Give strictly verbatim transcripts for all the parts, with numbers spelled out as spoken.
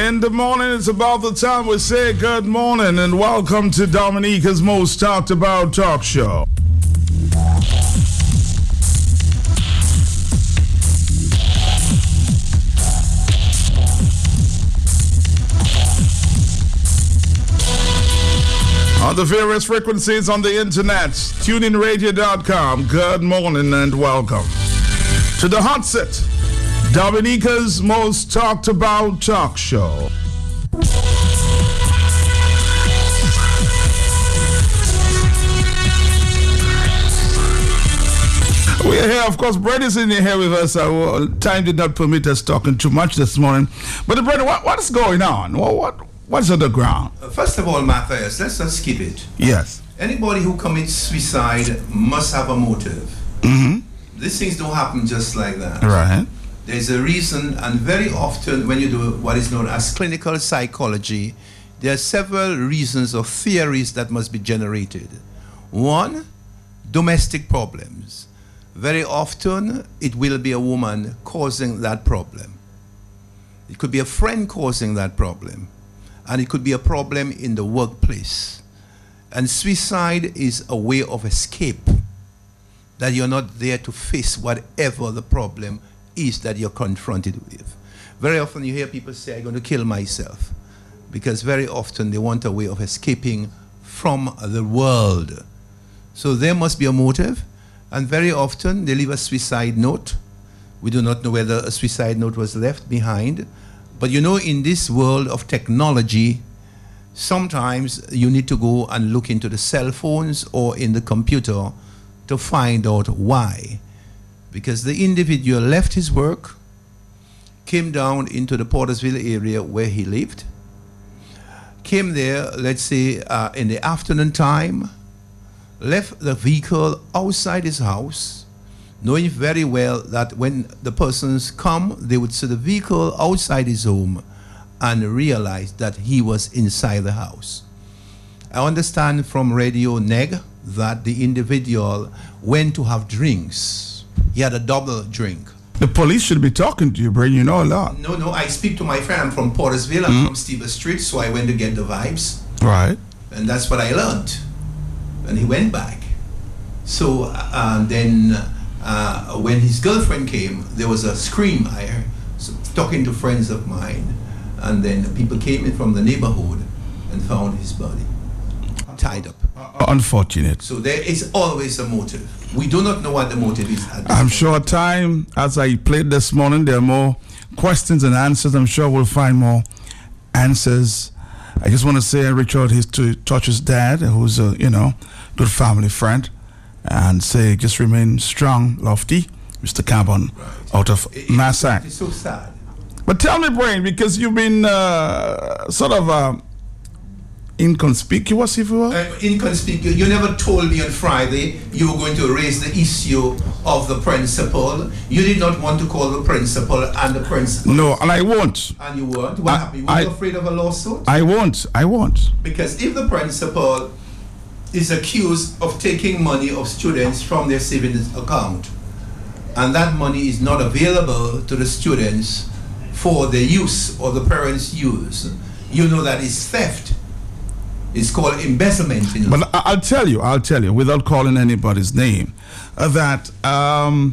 In the morning, it's about the time we say good morning and welcome to Dominica's most talked about talk show. On the various frequencies on the internet, tuning radio dot com. Good morning and welcome to the hot seat, Dominica's most talked about talk show. We are here, of course. Brady's in here with us. Uh, time did not permit us talking too much this morning. But Brady, what, what is going on? What, what what's on the ground? First of all, Matthias, let's not skip it. Yes. Anybody who commits suicide must have a motive. Mm-hmm. These things don't happen just like that. Right. There's a reason, and very often when you do what is known as clinical psychology, there are several reasons or theories that must be generated. One, domestic problems. Very often, it will be a woman causing that problem. It could be a friend causing that problem. And it could be a problem in the workplace. And suicide is a way of escape, that you're not there to face whatever the problem is that you're confronted with. Very often you hear people say, I'm going to kill myself, because very often they want a way of escaping from the world. So there must be a motive, and very often they leave a suicide note. We do not know whether a suicide note was left behind. But you know, in this world of technology, sometimes you need to go and look into the cell phones or in the computer to find out why. Because the individual left his work, came down into the Portersville area where he lived, came there, let's say, uh, in the afternoon time, left the vehicle outside his house, knowing very well that when the persons come, they would see the vehicle outside his home and realize that he was inside the house. I understand from Radio Neg that the individual went to have drinks. He had a double drink. The police should be talking to you, Brady. You know a lot. No, no, I speak to my friend. I'm from Portersville. I'm mm-hmm. from Stevens Street, so I went to get the vibes. Right. And that's what I learned. And he went back. So uh, then... Uh, when his girlfriend came, there was a scream. I heard, so, talking to friends of mine, and then people came in from the neighborhood and found his body tied up. Uh, unfortunate. So there is always a motive. We do not know what the motive is. At this I'm moment. sure time, as I played this morning, there are more questions and answers. I'm sure we'll find more answers. I just want to say, Richard, he's to touch his dad, who's a, you know, good family friend, and say, just remain strong, lofty, Mister Carbon, right. out of it, Massac. It's so sad. But tell me, Brain, because you've been uh, sort of uh, inconspicuous, if you will. Uh, inconspicuous. You never told me on Friday you were going to raise the issue of the principal. You did not want to call the principal and the principal. No, and I won't. And you weren't? What I, happened? Were I, you afraid of a lawsuit? I won't. I won't. Because if the principal is accused of taking money of students from their savings account, and that money is not available to the students for their use or the parents' use, you know that is theft. It's called embezzlement. In but I'll tell you, I'll tell you, without calling anybody's name, uh, that um,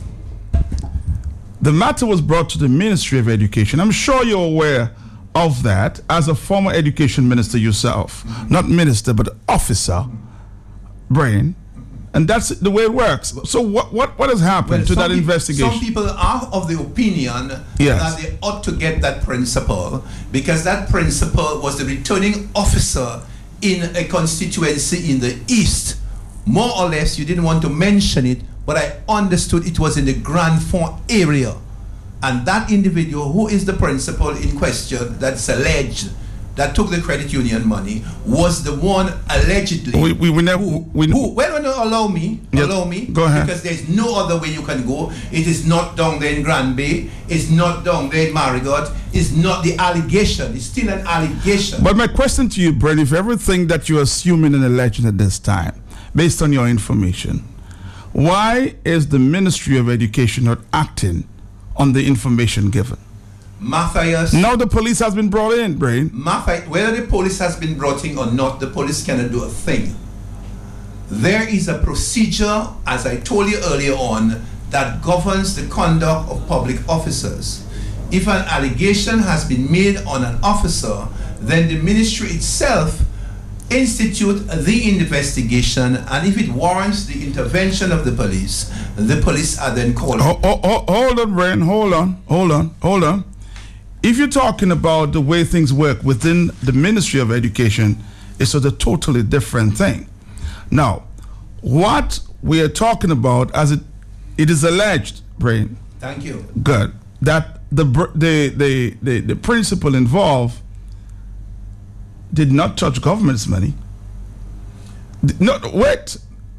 the matter was brought to the Ministry of Education. I'm sure you're aware of that as a former education minister yourself, mm-hmm. not minister but officer, Brain, and that's the way it works. So what what what has happened well, to that people, investigation? Some people are of the opinion yes. that they ought to get that principal, because that principal was the returning officer in a constituency in the east. More or less, you didn't want to mention it, but I understood it was in the Grand Fond area. And that individual, who is the principal in question, that's alleged, that took the credit union money, was the one allegedly. We, we, we never. Who, we, who, well, no, allow me, yes, allow me. Go ahead. Because there's no other way you can go. It is not down there in Grand Bay. It's not down there in Marigot. It's not the allegation. It's still an allegation. But my question to you, Brent, if everything that you're assuming and alleging at this time, based on your information, why is the Ministry of Education not acting on the information given? Matthias. Now the police has been brought in, Brain. Matthias, whether the police has been brought in or not, the police cannot do a thing. There is a procedure, as I told you earlier on, that governs the conduct of public officers. If an allegation has been made on an officer, then the ministry itself institute the investigation, and if it warrants the intervention of the police, the police are then called. Oh, oh, oh, hold on, Brain. Hold on. Hold on. Hold on. If you're talking about the way things work within the Ministry of Education, it's a totally different thing. Now, what we are talking about, as it it is alleged, Brain. Thank you. Good. That the the the the, the principal involved did not touch government's money. No, wait.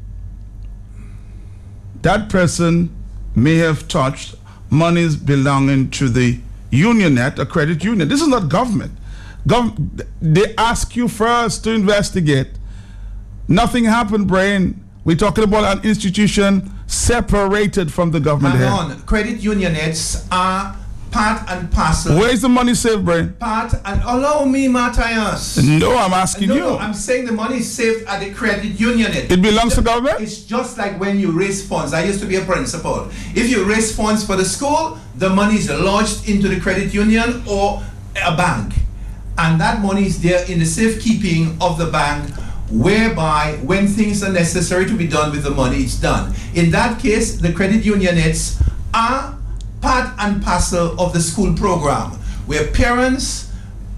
That person may have touched monies belonging to the Unionet, a credit union. This is not government. Gov- they ask you first to investigate. Nothing happened, Brain. We're talking about an institution separated from the government. Hang on. Credit unionets are part and parcel. Where is the money saved, Brain? Part and allow me, Matthias. No, I'm asking no, you. No, I'm saying the money is saved at the credit unionet. It belongs to government? It's just like when you raise funds. I used to be a principal. If you raise funds for the school, the money is lodged into the credit union or a bank. And that money is there in the safekeeping of the bank, whereby when things are necessary to be done with the money, it's done. In that case, the credit unionets are part and parcel of the school program, where parents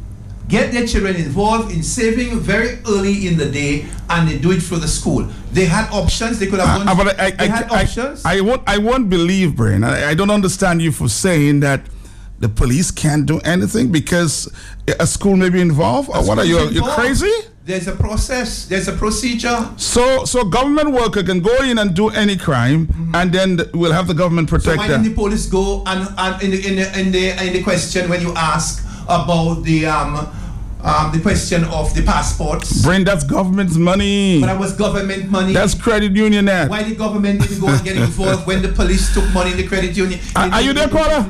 get their children involved in saving very early in the day, and they do it through the school. They had options. They could have gone. Uh, but I, they I, had I, options. I, I won't. I won't believe, Brain. I, I don't understand you for saying that the police can't do anything because a school may be involved. Or what are you? You're crazy? There's a process. There's a procedure. So, so government worker can go in and do any crime, mm-hmm. and then we'll have the government protect so why them. Didn't the police go and, and in, the, in, the, in the in the question when you ask about the um, um the question of the passports? Brain, that's government's money. But that was government money. That's credit union act. Why the government didn't go and get involved when the police took money in the credit union? Are, are you there, Carter?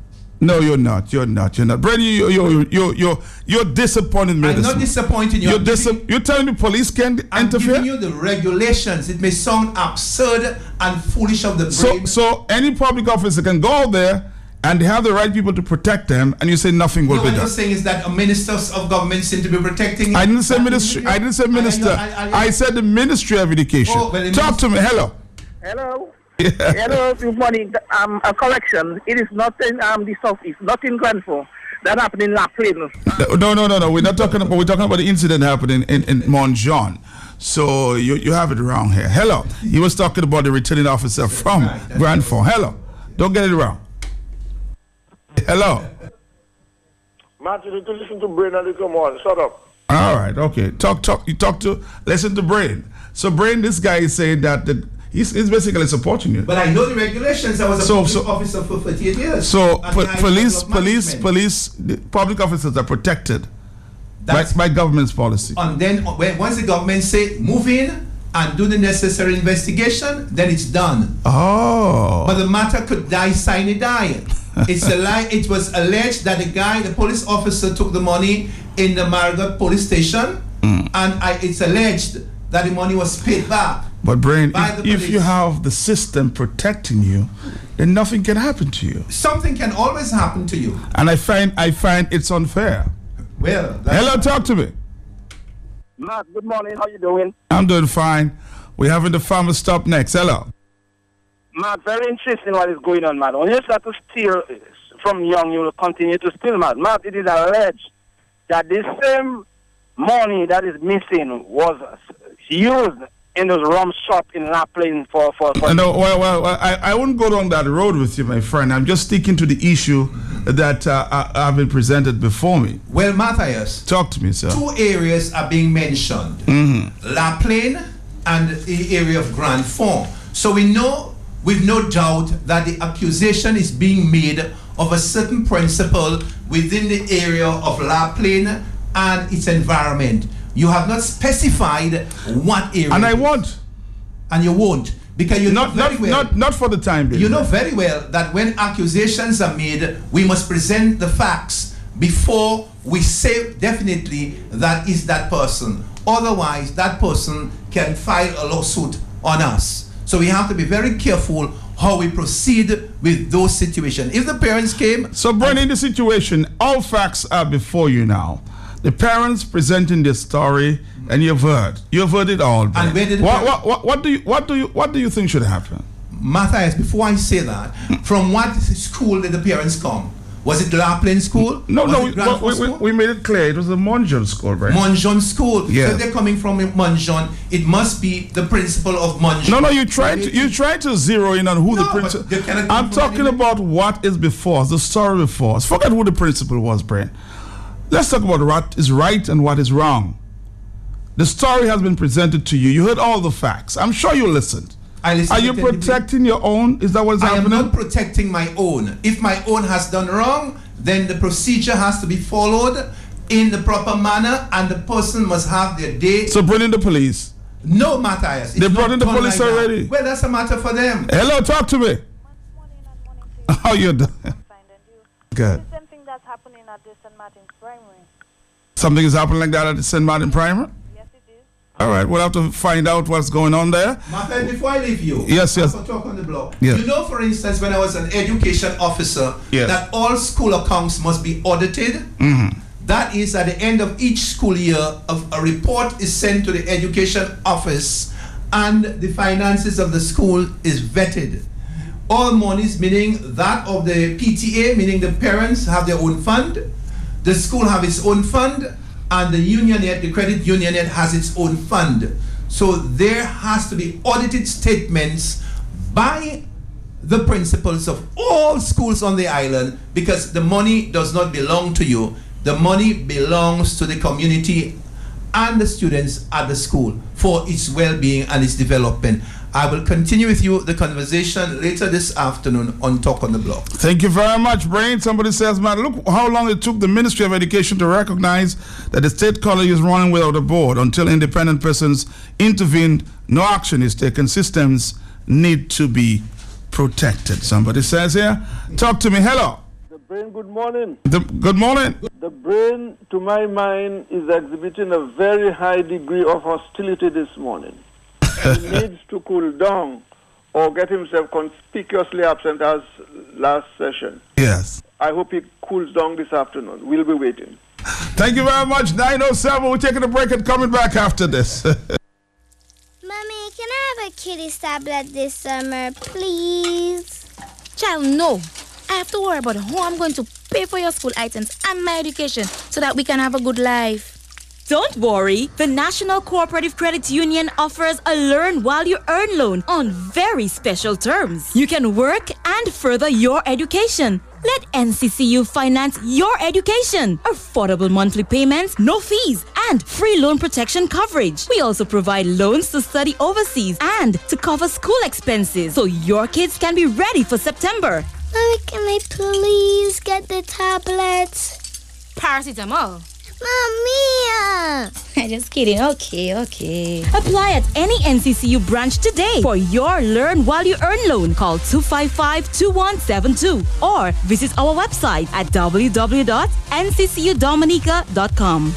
No, you're not. You're not. You're not. Brady, you, you, you, you, you're disappointed in I'm not disappointing you. You're, dis- you're telling me police can't I'm interfere? I'm giving you the regulations. It may sound absurd and foolish of the brain. So, so any public officer can go out there and they have the right people to protect them, and you say nothing will no, be what done. What you're saying is that ministers of government seem to be protecting. I didn't say ministry. I didn't say minister. I, I, I, I said the Ministry of Education. Oh, well, Talk to me. Hello. Hello. Yeah. Hello, good morning. Um, a correction. It is not in um the south. It's not in Granford. That happened in La Plaine. No, no, no, no. We're not talking about. We're talking about the incident happening in, in, in Mont Jean. So you you have it wrong here. Hello. He was talking about the returning officer from Granford. Hello. Don't get it wrong. Hello. Matt, you need to listen to Brain and you come on. Shut up. All right. Okay. Talk. Talk. You talk to. Listen to Brain. So Brain, this guy is saying that the. He's, he's basically supporting you. But I know the regulations. I was a so, public so, officer for thirty-eight years. So po- police, police, police, the public officers are protected by, by government's policy. And then when, once the government say move in and do the necessary investigation, then it's done. Oh. But the matter could die sine die. It's a lie. It was alleged that the guy, the police officer, took the money in the Margot police station, mm. and I, it's alleged that the money was paid back. But Brain, if, if you have the system protecting you, then nothing can happen to you. Something can always happen to you. And I find I find it's unfair. Well, hello, talk to me. Matt, good morning. How you doing? I'm doing fine. We're having the farmer stop next. Hello. Matt, very interesting what is going on, Matt. When you start to steal from young, you will continue to steal, Matt. Matt, it is alleged that the same money that is missing was used in those rum shop in La Plaine for for. for no, well, well, well, I I wouldn't go down that road with you, my friend. I'm just sticking to the issue that uh, I, I've been presented before me. Well, Matthias, talk to me, sir. Two areas are being mentioned: mm-hmm. La Plaine and the area of Grand Fond. So we know, with no doubt, that the accusation is being made of a certain principle within the area of La Plaine and its environment. You have not specified what area. And I won't. And you won't. Because you not know very not, well, not not for the time being. you know very well that when accusations are made, we must present the facts before we say definitely that is that person. Otherwise, that person can file a lawsuit on us. So we have to be very careful how we proceed with those situations. If the parents came... So, Brian, in the situation, all facts are before you now. The parents presenting their story, and you've heard. You've heard it all. And where did the what, parents- what, what, what do you what do you what do you think should happen? Matthias, before I say that, from what school did the parents come? Was it La Plaine School? No, Was no, it we, Grand we, Forks we, School? we made it clear. It was a Monjon school, right? Monjon School. Yeah. So if they're coming from Monjon, it must be the principal of Monjon. No, no, you try to you try to zero in on who No, the but principal. they cannot come I'm from talking anywhere. about what is before us, the story before us. Forget who the principal was, Brian. Let's talk about what is right and what is wrong. The story has been presented to you. You heard all the facts. I'm sure you listened. I listened Are you attentively. protecting your own? Is that what's I am happening? not protecting my own. If my own has done wrong, then the procedure has to be followed in the proper manner, and the person must have their day. So bring in the police. No, Matthias. it's They brought not in the done police like that. already. Well, that's a matter for them. Hello, talk to me. How you doing? Good. The same thing that's happening at the Saint Martin's Primary. Something is happening like that at the Saint Martin Primer? Yes, it is. All right, we'll have to find out what's going on there. Matthias, before I leave you, Yes, yes. I have to talk on the block. Yes. You know, for instance, when I was an education officer, Yes. that all school accounts must be audited. Mm-hmm. That is, at the end of each school year, a, a report is sent to the education office, and the finances of the school is vetted. All monies, meaning that of the P T A, meaning the parents have their own fund, the school have its own fund, and the unionette, the credit unionette, has its own fund. So there has to be audited statements by the principals of all schools on the island, because the money does not belong to you. The money belongs to the community and the students at the school for its well-being and its development. I will continue with you the conversation later this afternoon on Talk on the Block. Thank you very much, Brain. Somebody says, man, look how long it took the Ministry of Education to recognize that the state college is running without a board. Until independent persons intervened, no action is taken. Systems need to be protected. Somebody says here, talk to me. Hello. The brain, good morning. The, good morning. The brain, to my mind, is exhibiting a very high degree of hostility this morning. He needs to cool down or get himself conspicuously absent as last session. Yes. I hope he cools down this afternoon. We'll be waiting. Thank you very much. nine oh seven, we're taking a break and coming back after this. Mommy, can I have a kitty tablet this summer, please? Child, no. I have to worry about how I'm going to pay for your school items and my education so that we can have a good life. Don't worry, the National Cooperative Credit Union offers a Learn While You Earn loan on very special terms. You can work and further your education. Let N C C U finance your education. Affordable monthly payments, no fees, and free loan protection coverage. We also provide loans to study overseas and to cover school expenses so your kids can be ready for September. Mommy, can I please get the tablet? Paracetamol. Mommy! Just kidding. Okay, okay. Apply at any N C C U branch today for your Learn While You Earn loan. Call two five five, two one seven two or visit our website at w w w dot n c c u dominica dot com.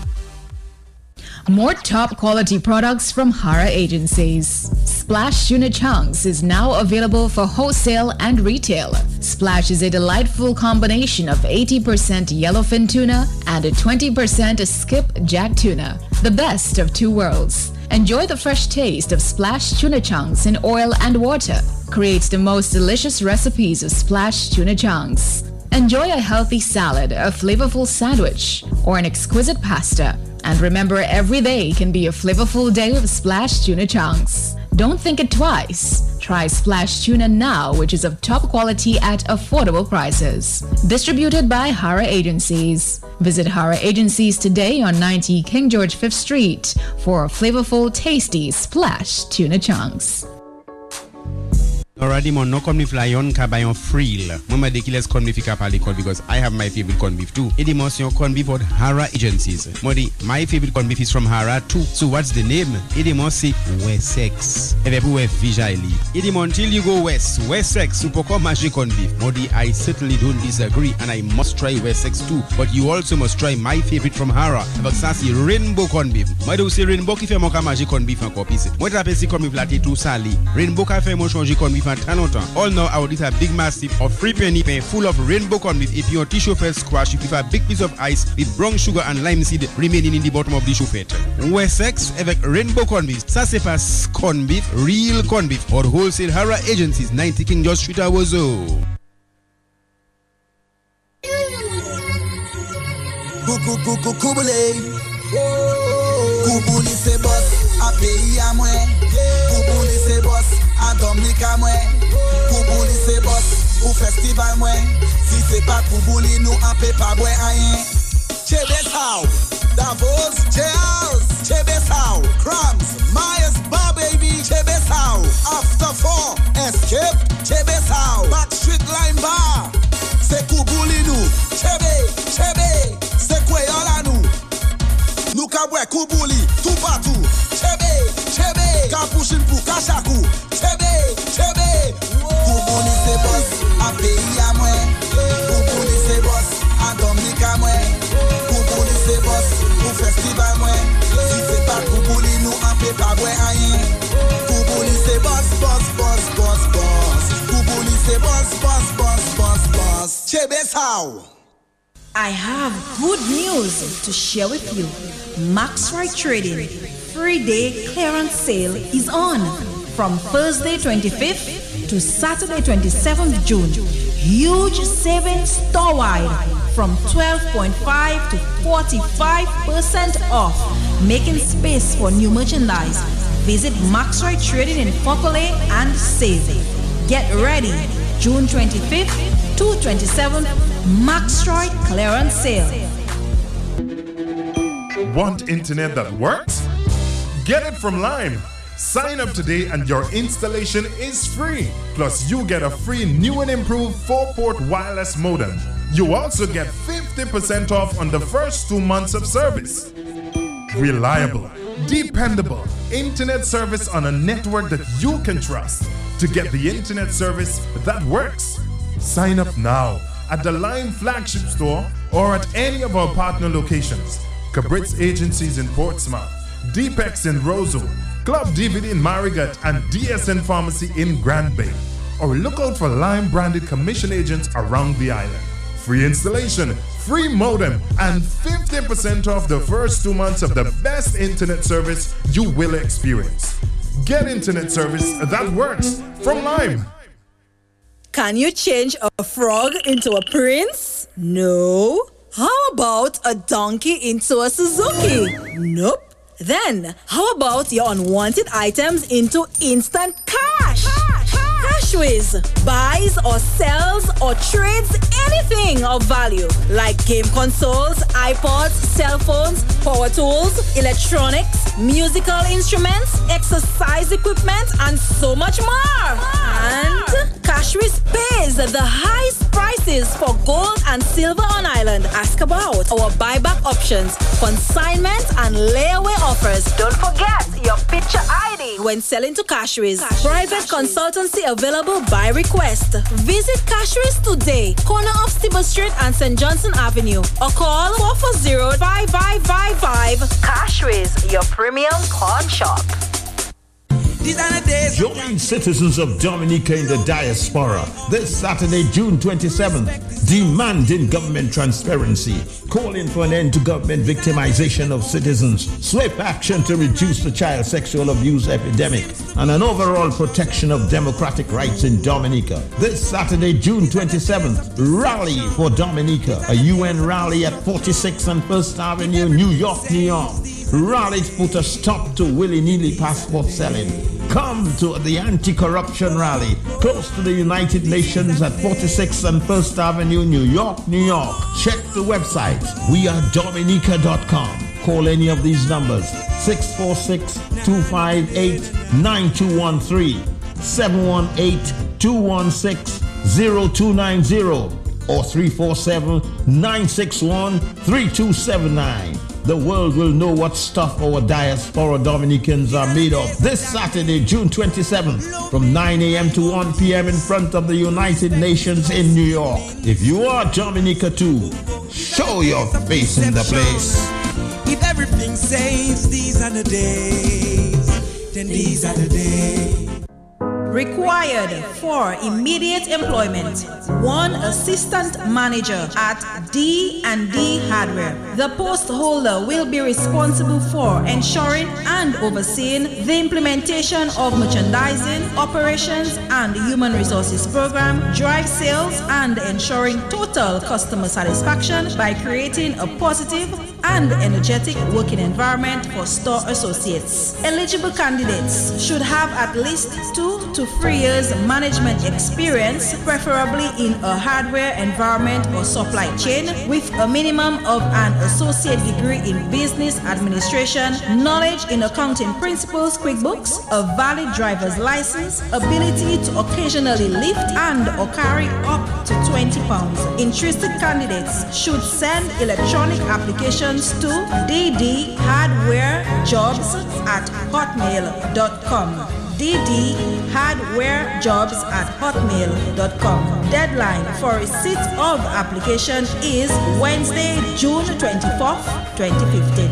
More top quality products from Hara Agencies. Splash Tuna Chunks is now available for wholesale and retail. Splash is a delightful combination of eighty percent yellowfin tuna and a twenty percent skipjack tuna, the best of two worlds. Enjoy the fresh taste of Splash Tuna Chunks in oil and water. Create the most delicious recipes of Splash Tuna Chunks. Enjoy a healthy salad, a flavorful sandwich, or an exquisite pasta. And remember, every day can be a flavorful day with Splash Tuna Chunks. Don't think it twice. Try Splash Tuna now, which is of top quality at affordable prices. Distributed by Hara Agencies. Visit Hara Agencies today on ninety King George fifth Street for flavorful, tasty Splash Tuna Chunks. Already, mon no corned beef lion ka bayon frill. Mama de kiles corned beef ka pali corned because I have my favorite corned beef too. Edi mon yon corned beef od Hara Agencies. Modi, my favorite corned beef is from Hara too. So what's the name? Edi mon si Wessex. Eve pou we vijayli. Edi mon till you go west, Wessex supoko maji corned beef. Modi, I certainly don't disagree and I must try Wessex too. But you also must try my favorite from Hara. About sasi rainbow corned beef. Modi ou si rainbow ki fe mon ka maji corned beef anko pise. Modi trape si corned beef la te tou sali. Rainbow ka fe mon chanji corned beef all now I would eat a big massive of free penny pen full of rainbow corned beef. If your tissue fed squash, you prefer a big piece of ice with brown sugar and lime seed remaining in the bottom of the chauffette. Wessex avec rainbow corned beef. Ça c'est pas corned beef, real corned beef or wholesale Hara Agencies, ninety King George Street, Awozo. Koubouli se boss, a pays à moi. Koubouli se boss, a Dominique à moi. Koubouli se boss, ou festival moi. Si c'est pas Koubouli, nous en peut pas boire rien. Chebesau, Davos, Cheers, Chebesau, Crumbs, Myers, Bar Baby, Chebesau, After Four, Escape, Chebesau, Backstreet Line Bar. C'est Koubouli nous, Chebe, Chebe, c'est quoi y'all à nous? Nous kabwe Koubouli, tout partout. Chebe, chebe, kapouchin pou kachakou. Chebe, chebe. Koubouli se boss, a pays à moi. Koubouli se boss, a Dominique à moi. Koubouli se boss, pour festival moi. Si c'est pas Koubouli, nous en peut pas boire rien. Koubouli se boss, boss, boss, boss, boss. Koubouli se boss, boss, boss, boss, boss. Chebe sao. I have good news to share with you. Maxroy Trading free day clearance sale is on from Thursday twenty-fifth to Saturday twenty-seventh June. Huge savings store-wide from twelve point five to forty-five percent off, making space for new merchandise. Visit Maxroy Trading in Fokole and save. Get ready, June twenty-fifth to twenty-seventh, Maxroy clearance sale. Want internet that works? Get it from Lime. Sign up today and your installation is free. Plus, you get a free new and improved four-port wireless modem. You also get fifty percent off on the first two months of service. Reliable, dependable internet service on a network that you can trust. To get the internet service that works, sign up now at the Lime flagship store or at any of our partner locations. Cabritz Agencies in Portsmouth, Deepex in Roseau, Club D V D in Marigat, and D S N Pharmacy in Grand Bay. Or look out for Lime branded commission agents around the island. Free installation, free modem, and fifty percent off the first two months of the best internet service you will experience. Get internet service that works from Lime. Can you change a frog into a prince? No. How about a donkey into a Suzuki? Nope. Then, how about your unwanted items into instant cash? Cash! Cashways buys or sells or trades anything of value like game consoles, iPods, cell phones, power tools, electronics, musical instruments, exercise equipment, and so much more. And Cashways pays the highest prices for gold and silver on island. Ask about our buyback options, consignment, and layaway offers. Don't forget your picture I D when selling to Cashways. Private consultancy available by request. Visit Cashways today, corner of Stibble Street and Saint Johnson Avenue, or call four four zero, five five five five. Cashways, your premium corn shop. Join citizens of Dominica in the diaspora this Saturday, June twenty-seventh, demanding government transparency, calling for an end to government victimization of citizens, swift action to reduce the child sexual abuse epidemic, and an overall protection of democratic rights in Dominica. This Saturday, June twenty-seventh, Rally for Dominica, a U N rally at forty-sixth and First Avenue, New York, New York. Rally to put a stop to willy-nilly passport selling. Come to the anti-corruption rally close to the United Nations at forty-sixth and First Avenue, New York, New York. Check the website we are dominica dot com. Call any of these numbers: six four six, two five eight, nine two one three, seven one eight, two one six, zero two nine zero or three four seven, nine six one, three two seven nine. The world will know what stuff our diaspora Dominicans are made of this Saturday, June twenty-seventh, from nine a.m. to one p.m. in front of the United Nations in New York. If you are Dominica too, show your face in the place. If everything says these are the days, then these are the days. Required for immediate employment, one assistant manager at D and D Hardware. The post holder will be responsible for ensuring and overseeing the implementation of merchandising, operations and human resources program, drive sales, and ensuring total customer satisfaction by creating a positive and energetic working environment for store associates. Eligible candidates should have at least two to three years management experience, preferably in a hardware environment or supply chain, with a minimum of an associate degree in business administration, knowledge in accounting principles, QuickBooks, a valid driver's license, ability to occasionally lift and or carry up to twenty pounds. Interested candidates should send electronic applications to d d hardware jobs at hotmail dot com. d d hardware jobs at hotmail dot com. Deadline for receipt of application is Wednesday, June twenty-fourth, twenty fifteen.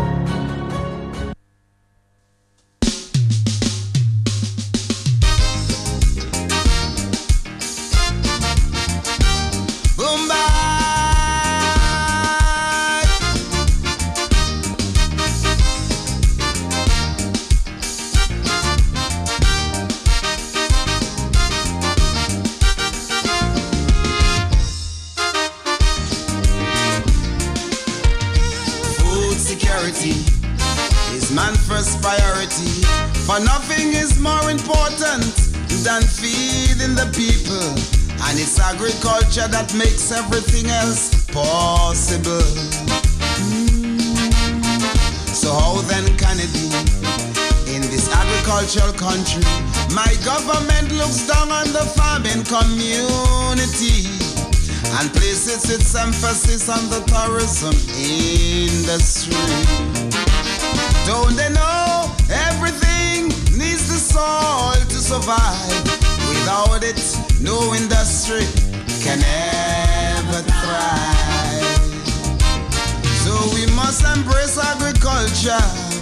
For nothing is more important than feeding the people, and it's agriculture that makes everything else possible. Mm. So how then can it be in this agricultural country my government looks down on the farming community and places its emphasis on the tourism industry? Don't they know everything needs the soil to survive? Without it, no industry can ever thrive. So we must embrace agriculture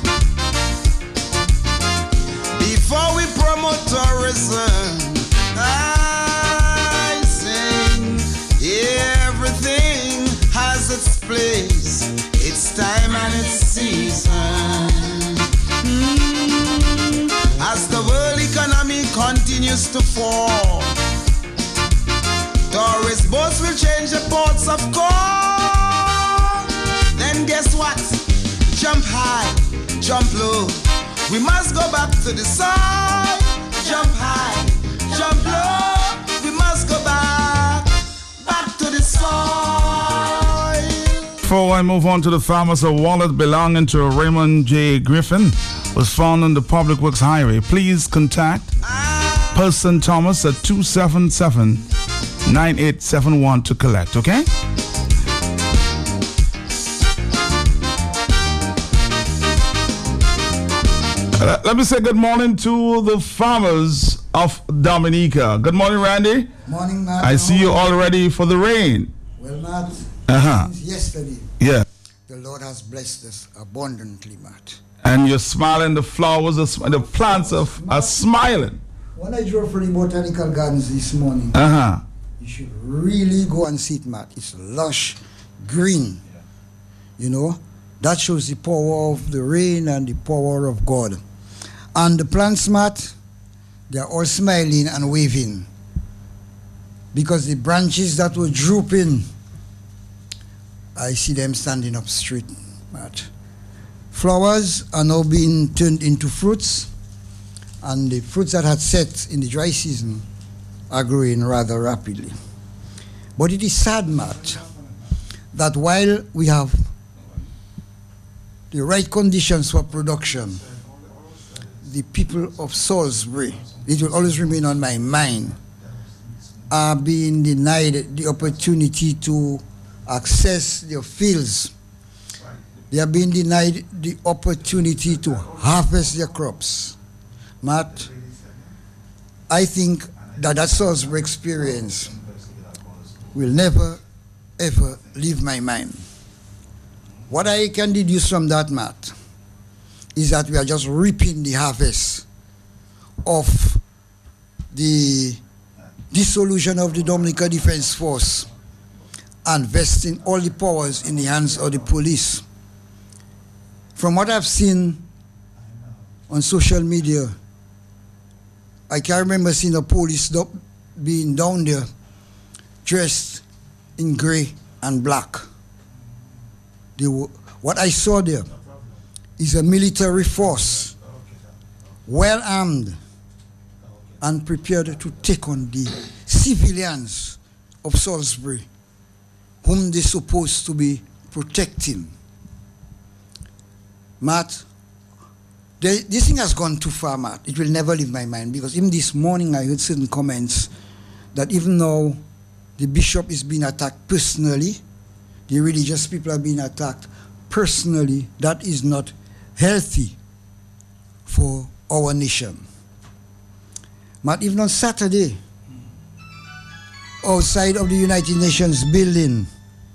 before we promote tourism. I sing, everything has its place, its time and its season. Mm. As the world economy continues to fall, tourist boats will change the ports of call. Then guess what? Jump high, jump low. We must go back to the soil. Jump high, jump low. We must go back, back to the soil. Before I move on to the farmers, a wallet belonging to Raymond J. Griffin was found on the Public Works Highway. Please contact Person Thomas at two seven seven, nine eight seven one to collect, okay? Uh, let me say good morning to the farmers of Dominica. Good morning, Randy. Morning, Matt. I see you all ready for the rain. Well, Matt, uh-huh. since yesterday, yeah, the Lord has blessed us abundantly, Matt. And you're smiling, the flowers, are, the plants are, are smiling. When I drove for the botanical gardens this morning, uh-huh. you should really go and see it, Matt. It's lush, green. You know, that shows the power of the rain and the power of God. And the plants, Matt, they're all smiling and waving, because the branches that were drooping, I see them standing up straight, Matt. Flowers are now being turned into fruits, and the fruits that had set in the dry season are growing rather rapidly. But it is sad, Matt, that while we have the right conditions for production, the people of Salisbury, it will always remain on my mind are being denied the opportunity to access their fields. They are being denied the opportunity to harvest their crops. Matt, I think that that Salisbury experience will never, ever leave my mind. What I can deduce from that, Matt, is that we are just reaping the harvest of the dissolution of the Dominica Defense Force and vesting all the powers in the hands of the police. From what I've seen on social media, I can remember seeing a police do- being down there dressed in gray and black. They were, what I saw there is a military force, well armed and prepared to take on the civilians of Salisbury, whom they're supposed to be protecting. Matt, the, this thing has gone too far, Matt. It will never leave my mind, because even this morning I heard certain comments that even though the bishop is being attacked personally, the religious people are being attacked personally, that is not healthy for our nation. Matt, even on Saturday, outside of the United Nations building,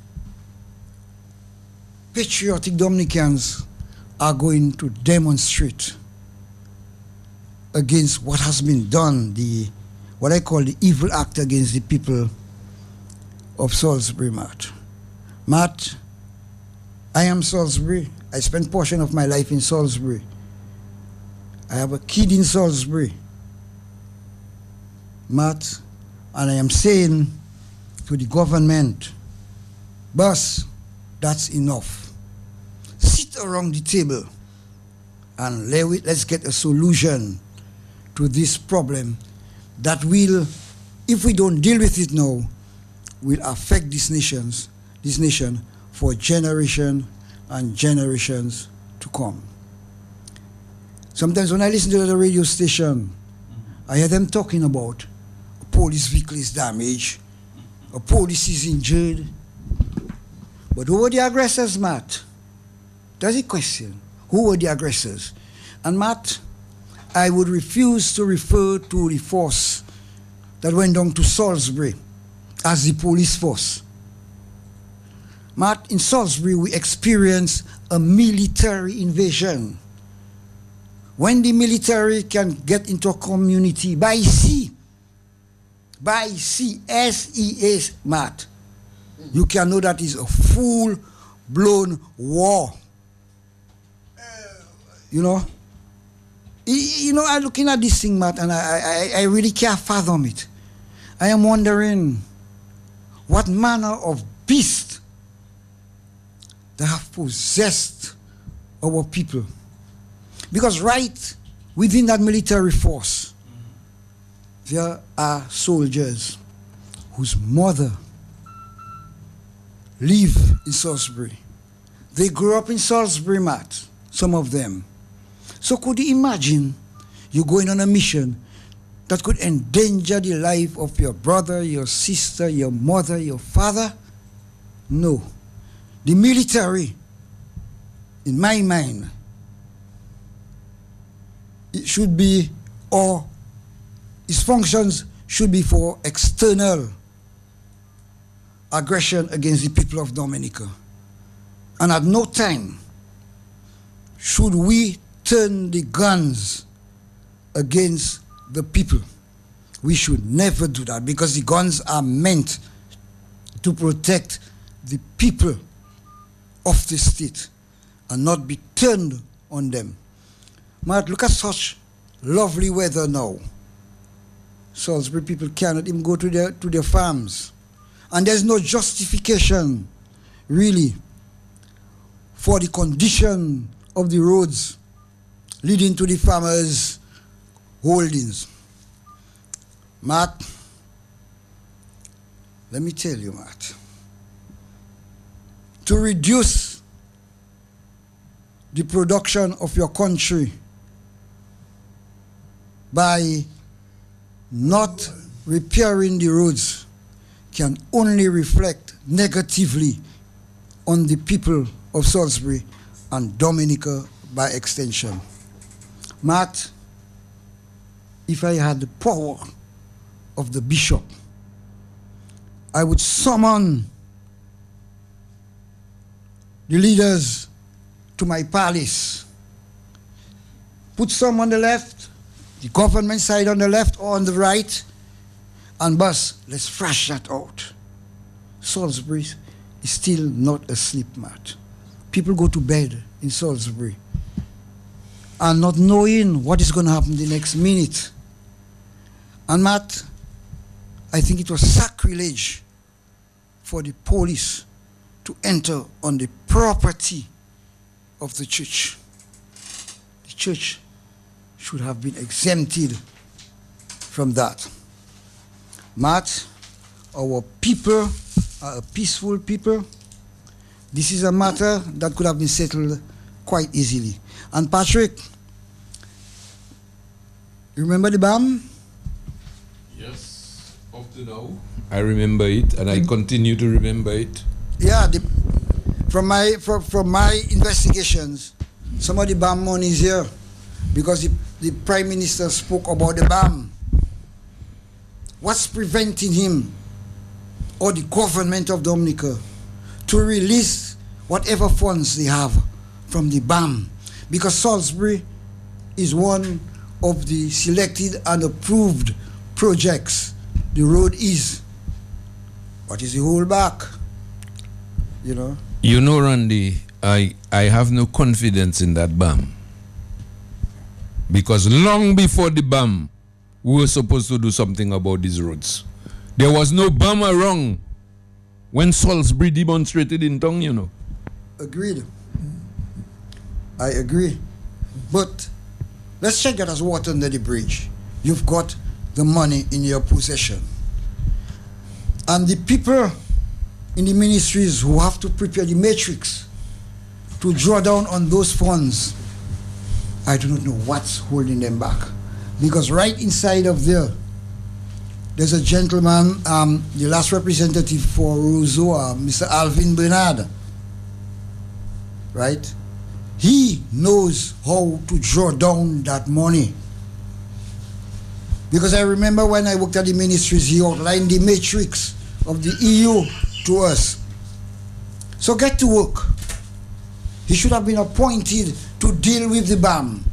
patriotic Dominicans are going to demonstrate against what has been done, the what I call the evil act against the people of Salisbury, Matt. Matt, I am Salisbury. I spent a portion of my life in Salisbury. I have a kid in Salisbury, Matt, and I am saying to the government, boss, that's enough. Sit around the table and let's get a solution to this problem that will, if we don't deal with it now, will affect this nations, this nation for generation and generations to come. Sometimes when I listen to the radio station, I hear them talking about a police vehicle is damaged, a police is injured. But who were the aggressors, Matt? That's a question. Who were the aggressors? And Matt, I would refuse to refer to the force that went down to Salisbury as the police force. Matt, in Salisbury we experienced a military invasion. When the military can get into a community by sea, by sea, S E A, Matt, you can know that is a full-blown war. You know? You know, I'm looking at this thing, Matt, and I, I, I really can't fathom it. I am wondering what manner of beast that have possessed our people. Because right within that military force, there are soldiers whose mother live in Salisbury. They grew up in Salisbury, Matt, some of them. So could you imagine you going on a mission that could endanger the life of your brother, your sister, your mother, your father? No. The military, in my mind, it should be, or its functions should be for external aggression against the people of Dominica. And at no time should we turn the guns against the people. We should never do that, because the guns are meant to protect the people of the state and not be turned on them. Matt, look at such lovely weather now. Salisbury people cannot even go to their, to their farms. And there's no justification, really, for the condition of the roads leading to the farmers' holdings. Matt, let me tell you, Matt, to reduce the production of your country by not repairing the roads can only reflect negatively on the people of Salisbury and Dominica by extension. Matt, if I had the power of the bishop, I would summon the leaders to my palace. Put some on the left, the government side on the left or on the right, and bus, let's thrash that out. Salisbury is still not asleep, Matt. People go to bed in Salisbury and not knowing what is going to happen the next minute. And Matt, I think it was sacrilege for the police to enter on the property of the church. The church should have been exempted from that. Matt, our people are a peaceful people. This is a matter that could have been settled quite easily. And Patrick, you remember the B A M? Yes, up to now. I remember it, and I continue to remember it. Yeah, the, from my from, from my investigations, some of the B A M money is here because the, the Prime Minister spoke about the B A M. What's preventing him or the government of Dominica to release whatever funds they have from the B A M? Because Salisbury is one of the selected and approved projects. The road is. What is the whole back? You know? You know, Randy, I, I have no confidence in that B A M. Because long before the B A M, we were supposed to do something about these roads. There was no B A M around when Salisbury demonstrated in town, you know. Agreed. I agree. But let's check that as water under the bridge. You've got the money in your possession. And the people in the ministries who have to prepare the matrix to draw down on those funds, I do not know what's holding them back. Because right inside of there, there's a gentleman, um, the last representative for Rozoa, Mister Alvin Bernard, right? He knows how to draw down that money. Because I remember when I worked at the ministries, he outlined the matrix of the E U to us. So get to work. He should have been appointed to deal with the B A M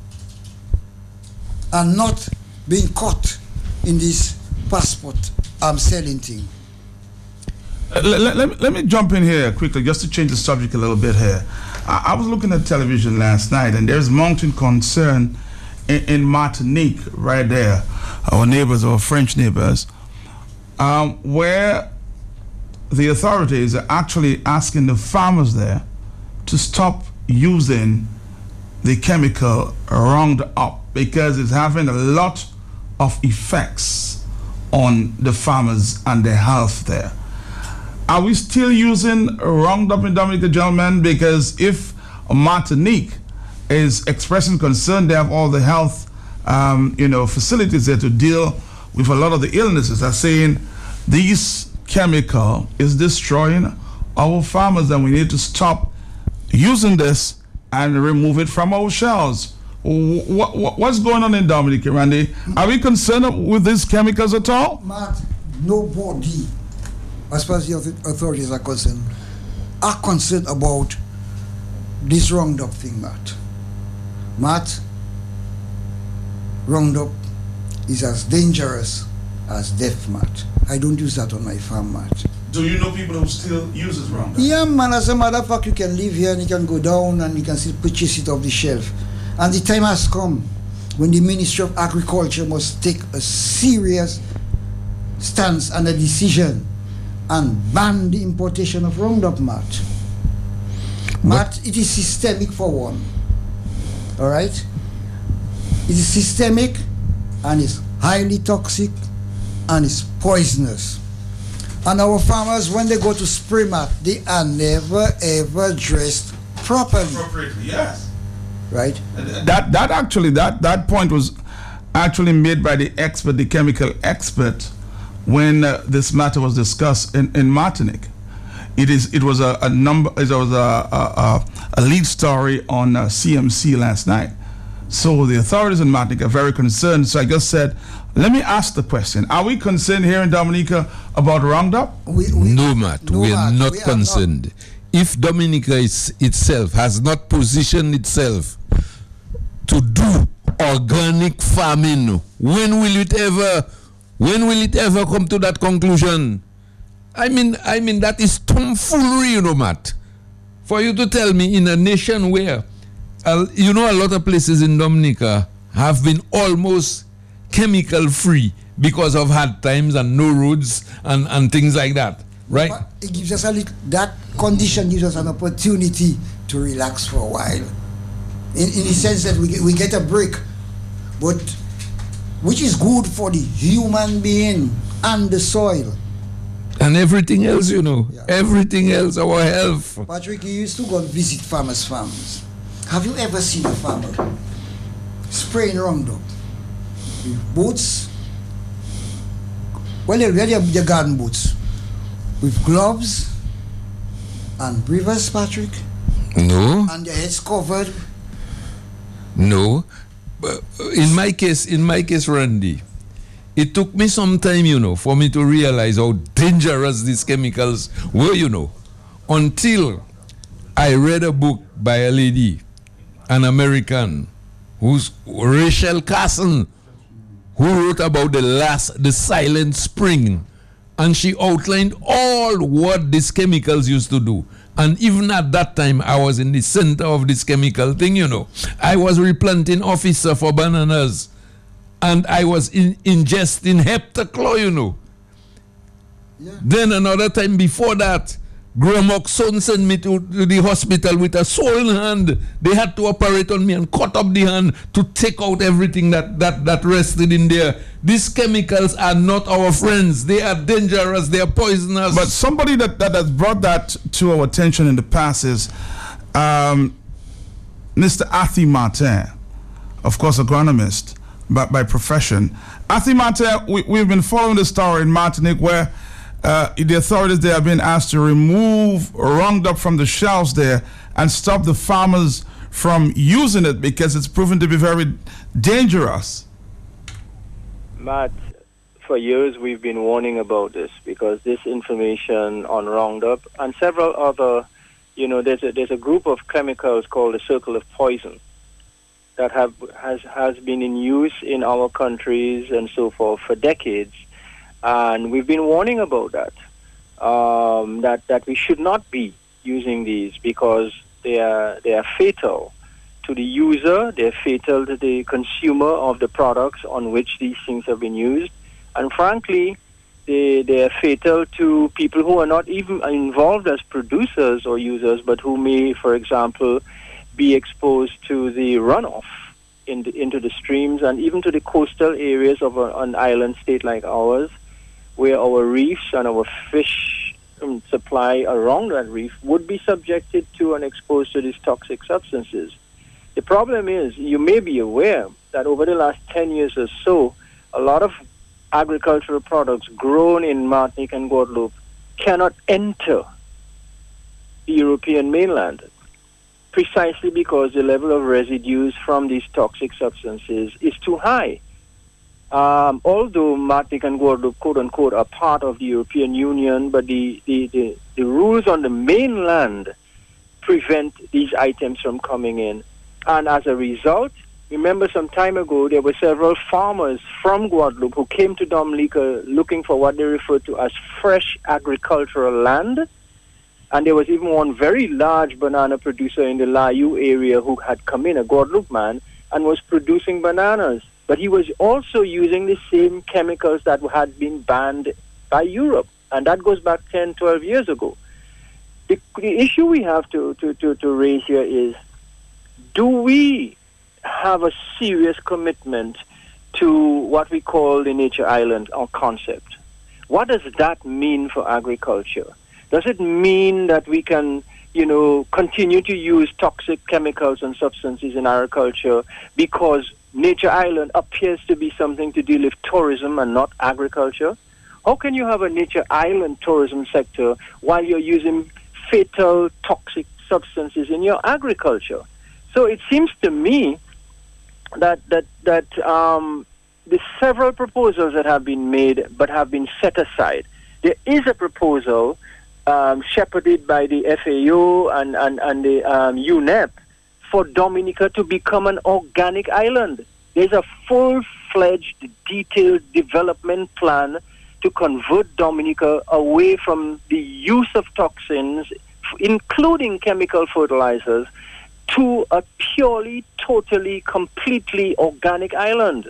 and not being caught in this passport um, selling thing. Uh, let, let, let me jump in here quickly just to change the subject a little bit here. I, I was looking at television last night and there's mounting concern in, in Martinique right there, our neighbors, our French neighbors, um, where the authorities are actually asking the farmers there to stop using the chemical Roundup because it's having a lot of effects on the farmers and their health there. Are we still using Roundup in Dominica, gentlemen? Because if Martinique is expressing concern, they have all the health um, you know, facilities there to deal with a lot of the illnesses. Are saying this chemical is destroying our farmers and we need to stop using this and remove it from our shelves. What, what, what's going on in Dominica, Randy? Are we concerned with these chemicals at all? Matt, nobody, as far as the authorities are concerned, are concerned about this Roundup thing, Matt. Matt, Roundup is as dangerous as death, Matt. I don't use that on my farm, Matt. Do you know people who still uses Roundup? Yeah, man, as a matter of fact, you can live here and you can go down and you can still purchase it off the shelf. And the time has come when the Ministry of Agriculture must take a serious stance and a decision and ban the importation of Roundup, Matt. Matt, it is systemic for one. All right? It is systemic and it's highly toxic and it's poisonous. And our farmers, when they go to spray, Matt, they are never ever dressed properly. Appropriately, yes. Right? That that actually that that point was actually made by the expert, the chemical expert when uh, this matter was discussed in, in Martinique. It is. It was a, a number. It was a, a, a lead story on uh, C M C last night. So the authorities in Martinique are very concerned. So I just said, let me ask the question: are we concerned here in Dominica about Roundup? We, we, no, Matt. no, we are Matt, not we are concerned. not. If Dominica is, itself has not positioned itself to do organic farming, when will it ever? When will it ever come to that conclusion? I mean, I mean that is tomfoolery, you know, Matt. For you to tell me in a nation where, uh, you know, a lot of places in Dominica have been almost chemical free because of hard times and no roads and, and things like that, right? But it gives us a little, that condition gives us an opportunity to relax for a while. In, in the sense that we get, we get a break, but which is good for the human being and the soil. And everything else, you know, Yeah. everything else, our health. Patrick, you used to go and visit farmers' farms. Have you ever seen a farmer spraying Roundup with boots? Well, they're really the garden boots with gloves and breathers, Patrick, No, and their heads covered. no. But in my case, in my case, Randy, it took me some time, you know, for me to realize how dangerous these chemicals were, you know, until I read a book by a lady, an American, who's Rachel Carson, who wrote about the last, the silent spring, and she outlined all what these chemicals used to do. And even at that time, I was in the center of this chemical thing, you know. I was replanting officer for bananas, and I was in, ingesting heptachlor, you know. Yeah. Then another time before that, Gromoxone sent me to, to the hospital with a swollen hand. They had to operate on me and cut up the hand to take out everything that, that, that rested in there. These chemicals are not our friends. They are dangerous. They are poisonous. But somebody that, that has brought that to our attention in the past is um, Mister Athi Martin, of course, agronomist by, by profession. Athi Martin, we, we've been following the story in Martinique where Uh, the authorities there have been asked to remove Roundup from the shelves there and stop the farmers from using it because it's proven to be very dangerous. Matt, for years we've been warning about this because this information on Roundup and several other, you know, there's a, there's a group of chemicals called the Circle of Poison that have has, has been in use in our countries and so forth for decades. And we've been warning about that, um, that that we should not be using these because they are they are fatal to the user, they're fatal to the consumer of the products on which these things have been used, and frankly, they they are fatal to people who are not even involved as producers or users, but who may, for example, be exposed to the runoff in the, into the streams and even to the coastal areas of a, an island state like ours, where our reefs and our fish um, supply around that reef would be subjected to and exposed to these toxic substances. The problem is, you may be aware that over the last ten years or so, a lot of agricultural products grown in Martinique and Guadeloupe cannot enter the European mainland, precisely because the level of residues from these toxic substances is too high. Um, although Martinique and Guadeloupe, quote-unquote, are part of the European Union, but the, the, the, the rules on the mainland prevent these items from coming in. And as a result, remember some time ago, there were several farmers from Guadeloupe who came to Dominica looking for what they refer to as fresh agricultural land. And there was even one very large banana producer in the Layou area who had come in, a Guadeloupe man, and was producing bananas. But he was also using the same chemicals that had been banned by Europe. And that goes back ten, twelve years ago. The, the issue we have to, to, to, to raise here is, do we have a serious commitment to what we call the Nature Island, our concept? What does that mean for agriculture? Does it mean that we can, you know, continue to use toxic chemicals and substances in agriculture because Nature Island appears to be something to deal with tourism and not agriculture? How can you have a nature island tourism sector while you're using fatal toxic substances in your agriculture? So it seems to me that that that um, the several proposals that have been made but have been set aside. There is a proposal um, shepherded by the F A O and, and, and the um, U N E P for Dominica to become an organic island. There's a full-fledged, detailed development plan to convert Dominica away from the use of toxins, including chemical fertilizers, to a purely, totally, completely organic island.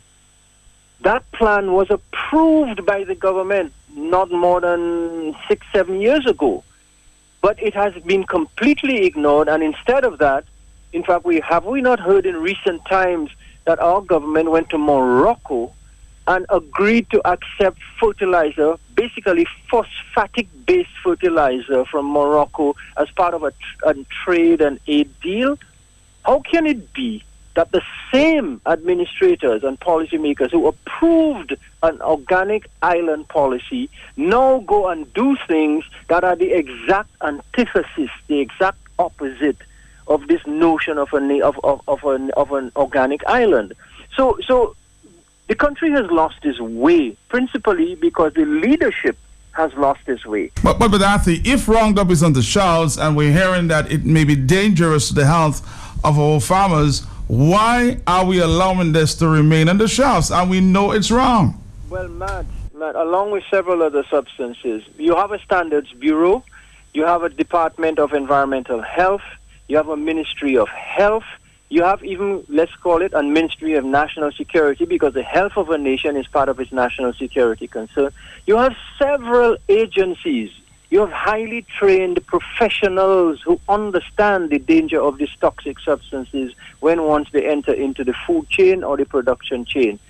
That plan was approved by the government not more than six, seven years ago. But it has been completely ignored, and instead of that, in fact, we have we not heard in recent times that our government went to Morocco and agreed to accept fertilizer, basically phosphatic-based fertilizer from Morocco as part of a, a trade and aid deal? How can it be that the same administrators and policymakers who approved an organic island policy now go and do things that are the exact antithesis, the exact opposite of this notion of an of of, of an of an organic island? So so the country has lost its way, principally because the leadership has lost its way. But but, but Arthur, if Roundup is on the shelves and we're hearing that it may be dangerous to the health of our farmers, why are we allowing this to remain on the shelves? And we know it's wrong. Well, Matt, Matt, along with several other substances, you have a Standards Bureau, you have a Department of Environmental Health, you have a Ministry of Health, you have even, let's call it, a Ministry of National Security, because the health of a nation is part of its national security concern. You have several agencies. You have highly trained professionals who understand the danger of these toxic substances when once they enter into the food chain or the production chain.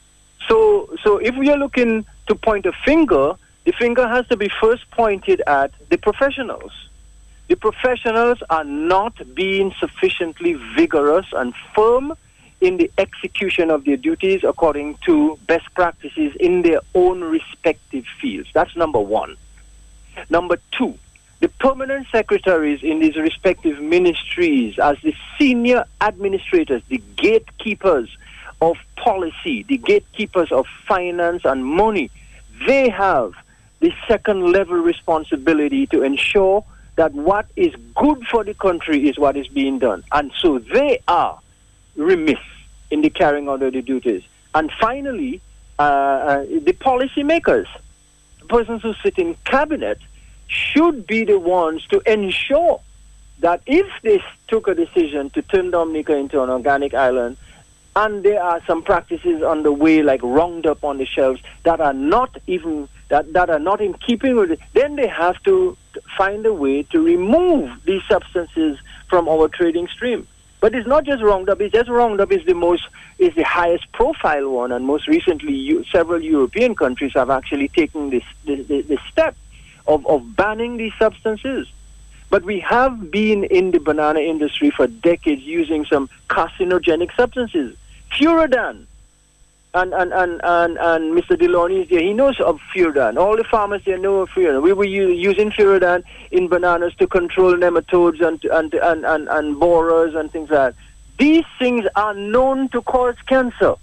So, so if we are looking to point a finger, the finger has to be first pointed at the professionals. The professionals are not being sufficiently vigorous and firm in the execution of their duties according to best practices in their own respective fields. That's number one. Number two, the permanent secretaries in these respective ministries, as the senior administrators, the gatekeepers of policy, the gatekeepers of finance and money, they have the second level responsibility to ensure that what is good for the country is what is being done. And so they are remiss in the carrying out of the duties. And finally, uh, the policymakers, the persons who sit in cabinet, should be the ones to ensure that if they took a decision to turn Dominica into an organic island, and there are some practices on the way, like Roundup on the shelves, that are not even that, that are not in keeping with it, then they have to find a way to remove these substances from our trading stream. But it's not just Roundup. It's just Roundup is the most is the highest profile one, and most recently, you, several European countries have actually taken this this, this step of, of banning these substances. But we have been in the banana industry for decades using some carcinogenic substances. Furadan. And, and, and, and, and Mister Delorny is there. He knows of Furadan. All the farmers there know of Furadan. We were u- using Furadan in bananas to control nematodes and, and, and, and, and borers and things like that. These things are known to cause cancer.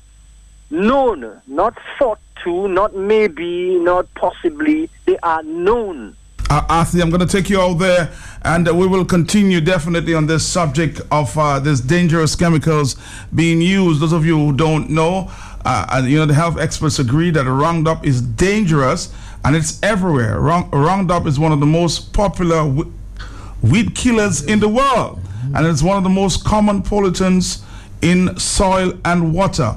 Known. Not thought to, not maybe, not possibly. They are known. Uh, Arthur, I'm going to take you out there, and uh, we will continue definitely on this subject of uh, these dangerous chemicals being used. Those of you who don't know, uh, and, you know, the health experts agree that Roundup is dangerous, and it's everywhere. Round, Roundup is one of the most popular w- weed killers in the world, and it's one of the most common pollutants in soil and water.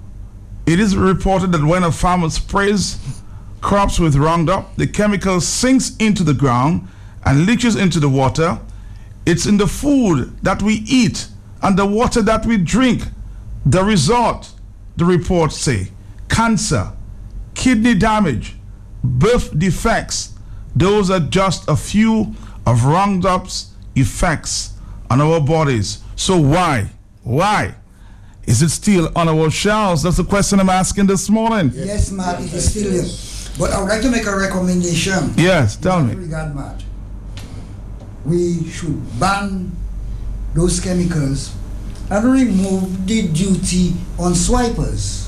It is reported that when a farmer sprays crops with Roundup, the chemical sinks into the ground and leaches into the water. It's in the food that we eat and the water that we drink. The result, the reports say, cancer, kidney damage, birth defects. Those are just a few of Roundup's effects on our bodies. So why, why is it still on our shelves? That's the question I'm asking this morning. Yes, Mark, it is still here. But I would like to make a recommendation. Yes, tell me. Regard Matt. We should ban those chemicals and remove the duty on swipers.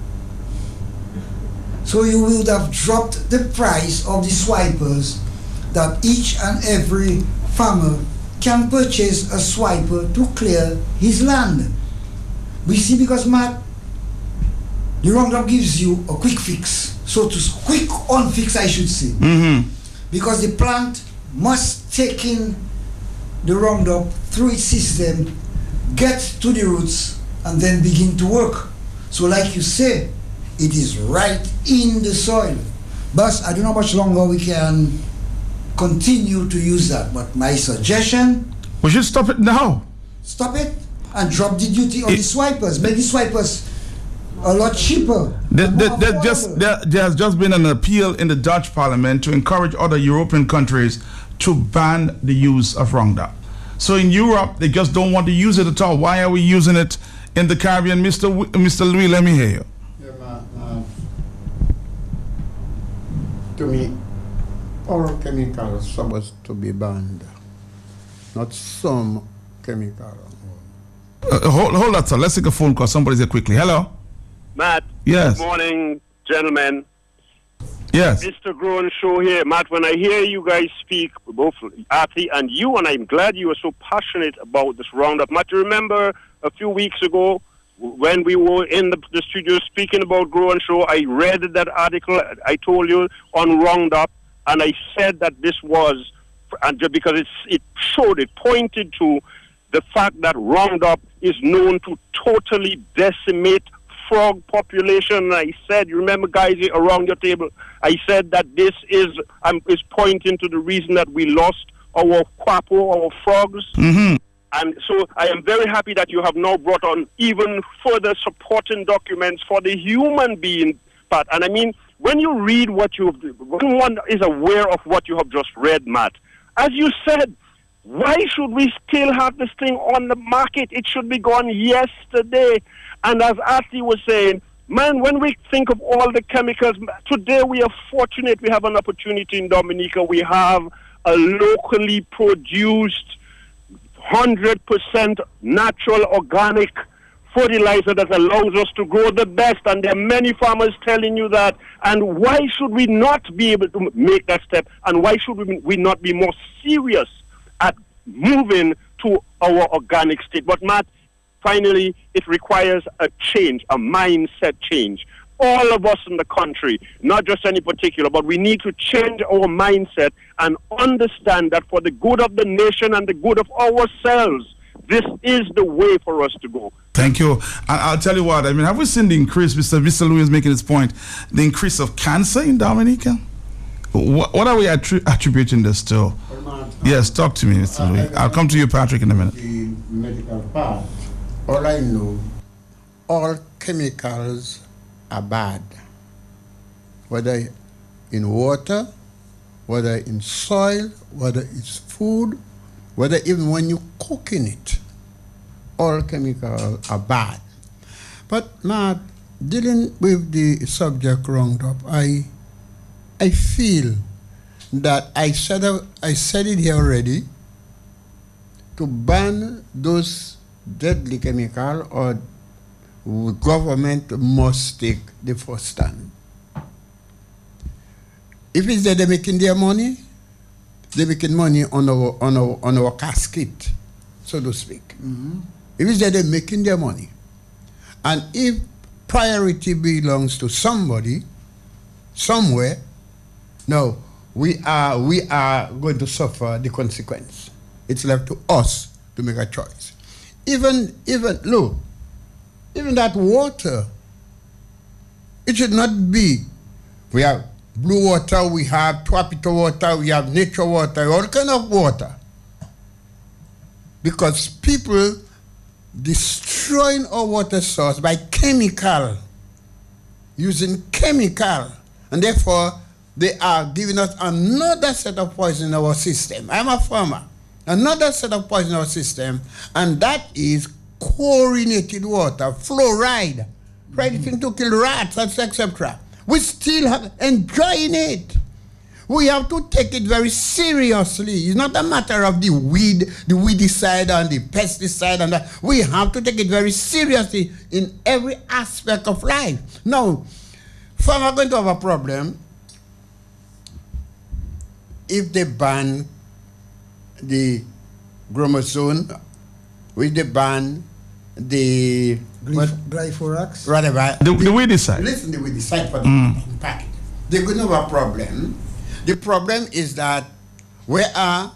So you would have dropped the price of the swipers that each and every farmer can purchase a swiper to clear his land. We see, because Matt, the Roundup gives you a quick fix, so to quick on fix, I should say, mm-hmm. because the plant must take in the Roundup through its system, get to the roots, and then begin to work. So, like you say, it is right in the soil. But I don't know how much longer we can continue to use that. But my suggestion, we should stop it now. Stop it and drop the duty on it, the swipers. Make the swipers a lot cheaper. There, there, there, just, there, there has just been an appeal in the Dutch Parliament to encourage other European countries to ban the use of Roundup. So in Europe, they just don't want to use it at all. Why are we using it in the Caribbean? Mister W- Mister Louis, let me hear you. Yeah, ma, ma. To me, all chemicals supposed to be banned, not some chemical. Uh, hold, hold that, sir. Let's take a phone call. Somebody's here quickly. Hello? Matt. Yes. Good morning, gentlemen. Yes. Mister Grown Show here. Matt, when I hear you guys speak, both Artie and you, and I'm glad you are so passionate about this Roundup. Matt, you remember a few weeks ago when we were in the, the studio speaking about Grown Show, I read that article I told you on Roundup, and I said that this was, and just because it's, it showed, it pointed to the fact that Roundup is known to totally decimate frog population. And I said, you remember, guys, around your table, I said that this is um, is pointing to the reason that we lost our quapo, our frogs. Mm-hmm. And so I am very happy that you have now brought on even further supporting documents for the human being part. And I mean, when you read what you, when one is aware of what you have just read, Matt, as you said, why should we still have this thing on the market? It should be gone yesterday. And as Artie was saying, man, when we think of all the chemicals, today we are fortunate we have an opportunity in Dominica. We have a locally produced one hundred percent natural organic fertilizer that allows us to grow the best. And there are many farmers telling you that. And why should we not be able to make that step? And why should we, we not be more serious at moving to our organic state? But Matt, finally, it requires a change, a mindset change. All of us in the country, not just any particular, but we need to change our mindset and understand that for the good of the nation and the good of ourselves, this is the way for us to go. Thank you. And I'll tell you what, I mean, have we seen the increase, Mister Mister Louis is making his point, the increase of cancer in Dominica? What, what are we attri- attributing this to? Well, yes, talk to me, Mister Uh, Louis. I'll come to you, Patrick, in a minute. The medical part, all I know, all chemicals are bad. Whether in water, whether in soil, whether it's food, whether even when you cook in it, all chemicals are bad. But now, dealing with the subject Roundup, I I feel that I said I said it here already, to ban those deadly chemical, or government must take the first stand. If it's that they're making their money, they're making money on our on our on our casket, so to speak. Mm-hmm. If it's that they're making their money, and if priority belongs to somebody, somewhere, no, we are we are going to suffer the consequence. It's left to us to make a choice. Even even look, even that water, it should not be. We have blue water, we have tropical water, we have nature water, all kind of water. Because people destroying our water source by chemical, using chemical, and therefore they are giving us another set of poison in our system. I'm a farmer. Another set of poison in our system, and that is chlorinated water, fluoride, right? Mm-hmm. To kill rats, et cetera. We still have enjoying it. We have to take it very seriously. It's not a matter of the weed, the weedicide and the pesticide and that. We have to take it very seriously in every aspect of life. Now, farmers are going to have a problem if they ban the chromosome, if they ban the Glyphorax. Whatever. The, the weedicide. Listen, the weedicide for the Mm. packet. They're going to have a problem. The problem is that where are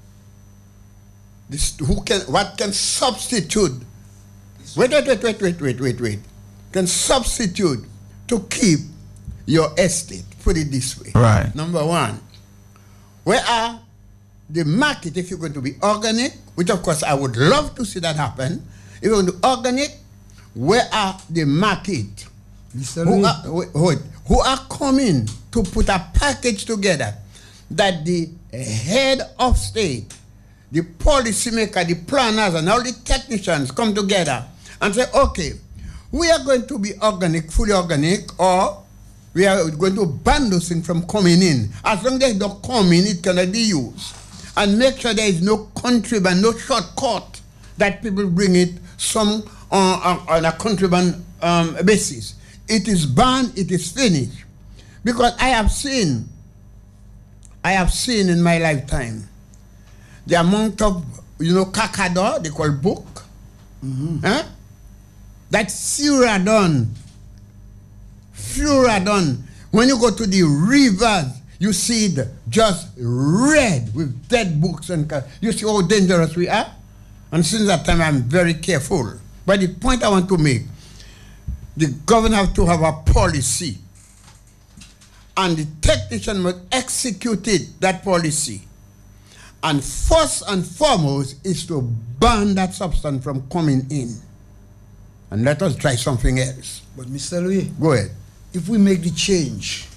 this, who can what can substitute? Wait, wait, wait, wait, wait, wait, wait, wait. Can substitute to keep your estate. Put it this way. Right. Number one, where are the market if you're going to be organic, which of course I would love to see that happen. If you're going to organic, where are the market? Who are, wait, wait, who are coming to put a package together that the head of state, the policymaker, the planners, and all the technicians come together and say, okay, we are going to be organic, fully organic, or we are going to ban those things from coming in. As long as they don't come in, it cannot be used. And make sure there is no contraband, no shortcut that people bring it some on, on, on a contraband um, basis. It is banned, it is finished. Because I have seen, I have seen in my lifetime, the amount of, you know, kakador, they call book, mm-hmm. huh? That furadon, furadon, when you go to the rivers, you see it just red with dead books and you see how dangerous we are. And since that time, I'm very careful. But the point I want to make, the government have to have a policy, and the technician must execute it, that policy. And first and foremost is to ban that substance from coming in. And let us try something else. But Mister Louis, go ahead. If we make the change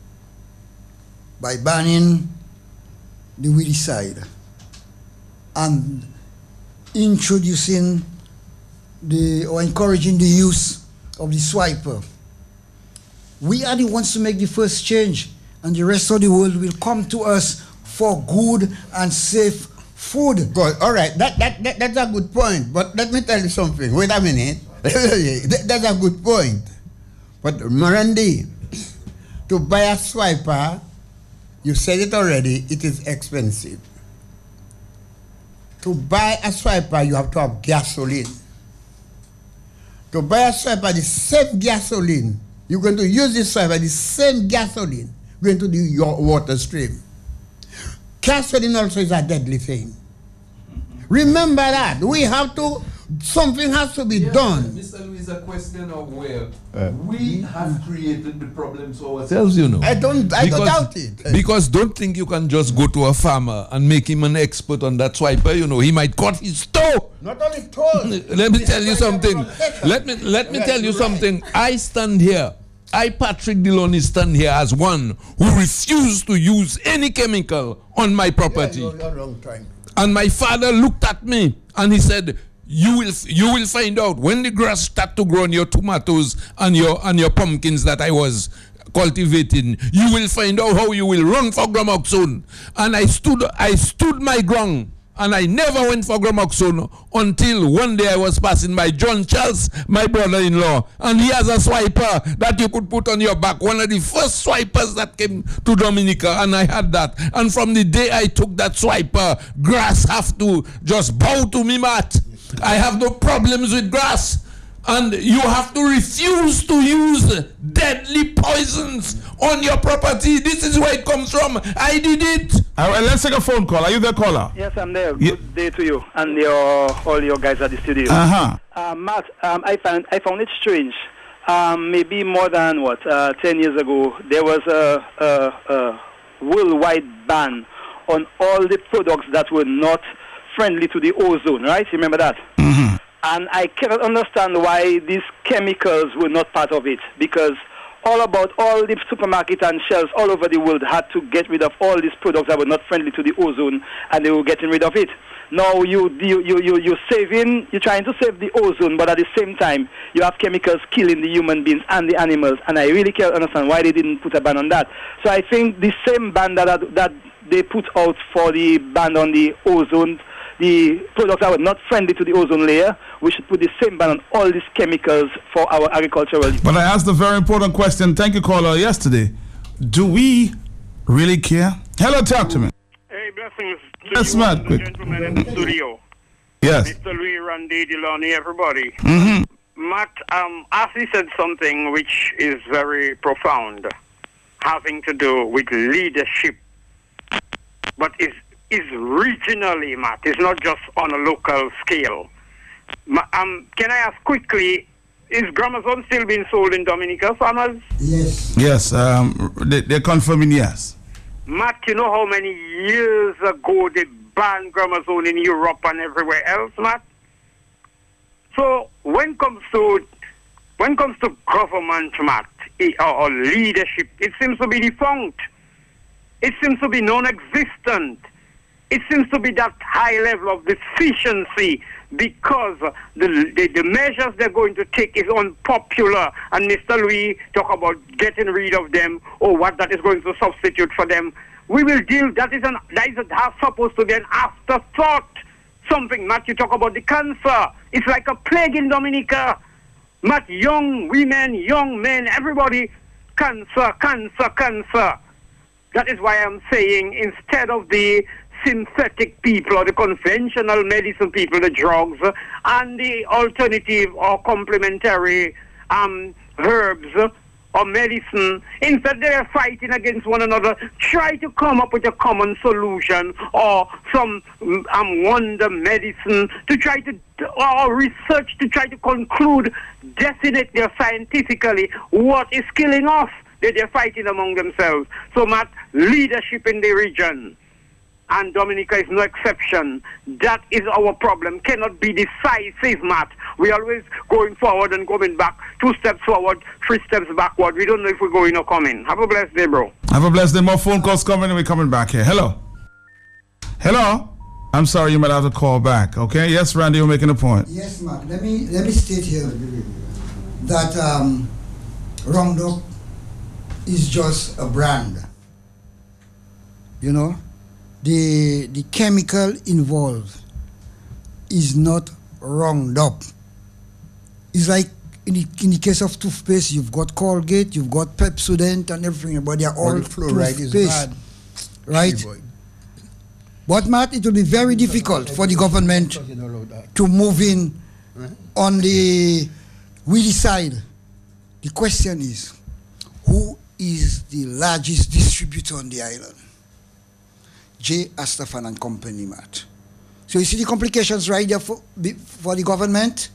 by banning the weedicide and introducing the or encouraging the use of the swiper, we are the ones to make the first change, and the rest of the world will come to us for good and safe food. Good. All right, that, that, that that's a good point. But let me tell you something. Wait a minute. That's a good point. But Morandi, to buy a swiper, you said it already, it is expensive. To buy a swiper, you have to have gasoline. To buy a swiper, the same gasoline, you're going to use this swiper, the same gasoline, going to do your water stream. Gasoline also is a deadly thing. Remember that. We have to, something has to be yeah, done. Mister Louis, a question of where uh, we have created the problems ourselves, you know. I don't, I because, don't doubt it. Because don't think you can just go to a farmer and make him an expert on that swiper, you know. He might cut his toe. Not only toe. Let me tell you something. Let me, let me tell you something. I stand here. I, Patrick Deloney, stand here as one who refused to use any chemical on my property. Yeah, you're, you're wrong time. And my father looked at me and he said, you will you will find out when the grass start to grow on your tomatoes and your and your pumpkins that I was cultivating, you will find out how you will run for Gramoxone. And I stood I stood my ground. And I never went for Gramoxone until one day I was passing by John Charles, my brother-in-law, and he has a swiper that you could put on your back. One of the first swipers that came to Dominica, and I had that. And from the day I took that swiper, grass have to just bow to me, Matt. I have no problems with grass. And you have to refuse to use deadly poisons on your property. This is where it comes from. I did it. All right, let's take a phone call. Are you there, caller? Yes, I'm there. Yeah. Good day to you and your all your guys at the studio. Uh-huh. Uh, Matt, um, I found I found it strange. Um, maybe more than what uh, ten years ago, there was a, a, a worldwide ban on all the products that were not friendly to the ozone. Right? You remember that? Mm-hmm. And I cannot understand why these chemicals were not part of it, because all about all the supermarkets and shelves all over the world had to get rid of all these products that were not friendly to the ozone, and they were getting rid of it. Now you you you you you're saving, you're trying to save the ozone, but at the same time you have chemicals killing the human beings and the animals, and I really can't understand why they didn't put a ban on that. So I think the same ban that that they put out for the ban on the ozone, the products that were not friendly to the ozone layer, we should put the same ban on all these chemicals for our agricultural use. But I asked a very important question. Thank you, caller, yesterday. Do we really care? Hello, talk to me. Hey, blessings to Yes, you, man, the quick. gentlemen in the studio. Yes. Mister Louis, Randy, Deloney, everybody. Mm-hmm. Matt, um, Ashley said something which is very profound, having to do with leadership, but is is regionally, Matt. It's not just on a local scale. Ma- um, can I ask quickly, is Gramazon still being sold in Dominica, farmers? Yes. Yes, um, they, they're confirming yes. Matt, you know how many years ago they banned Gramazon in Europe and everywhere else, Matt? So when comes to when comes to government, Matt, i- or, or leadership, it seems to be defunct. It seems to be non-existent. It seems to be that high level of deficiency because the, the the measures they're going to take is unpopular. And Mister Louis talk about getting rid of them or what that is going to substitute for them. We will deal. That is an that is a, that's supposed to be an afterthought. Something, Matt. You talk about the cancer. It's like a plague in Dominica. Matt, young women, young men, everybody, cancer, cancer, cancer. That is why I'm saying instead of the synthetic people or the conventional medicine people, the drugs, and the alternative or complementary um, herbs or medicine, instead they're fighting against one another, try to come up with a common solution or some um, wonder medicine to try to, or research to try to conclude definitely or scientifically what is killing us. That they're fighting among themselves. So, Matt, leadership in the region, and Dominica is no exception. That is our problem. Cannot be decisive, Matt. We're always going forward and going back. Two steps forward, three steps backward. We don't know if we're going or coming. Have a blessed day, bro. Have a blessed day. More phone calls coming and we're coming back here. Hello. Hello. I'm sorry, you might have to call back. Okay. Yes, Randy, you're making a point. Yes, Mark. Let me let me state here that um, Roundup is just a brand. You know, the the chemical involved is not Roundup. It's like in the, in the case of toothpaste, you've got Colgate, you've got Pepsodent and everything, but they are all All the fluoride is toothpaste, bad. right? Hey, boy. But Matt, it will be very difficult for the government to move in on the weedy side. The question is, who is the largest distributor on the island? J. Astafan and Company, Matt. So you see the complications right there for, for the government?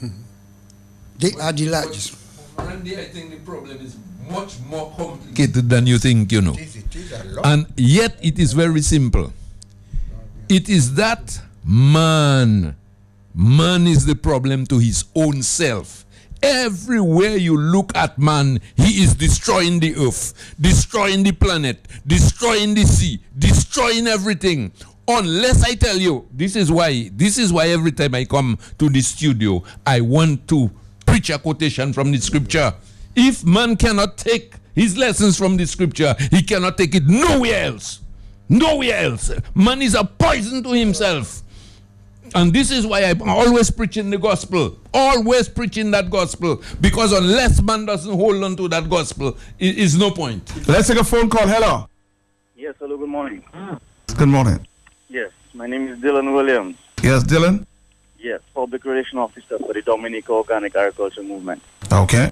They are the largest. Randy, I think the problem is much more complicated than you think, you know. And yet it is very simple. It is that man, man is the problem to his own self. Everywhere you look at man, he is destroying the earth, destroying the planet, destroying the sea, destroying everything. Unless I tell you, this is why, this is why every time I come to the studio, I want to preach a quotation from the scripture. If man cannot take his lessons from the scripture, he cannot take it nowhere else. Nowhere else. Man is a poison to himself. And this is why I'm always preaching the gospel. Always preaching that gospel. Because unless man doesn't hold on to that gospel, it is no point. Let's take a phone call. Hello. Yes, hello, good morning. Good morning. Yes, my name is Dylan Williams. Yes, Dylan? Yes, Public Relations Officer for the Dominica Organic Agriculture Movement. Okay.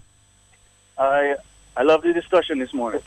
I I love the discussion this morning.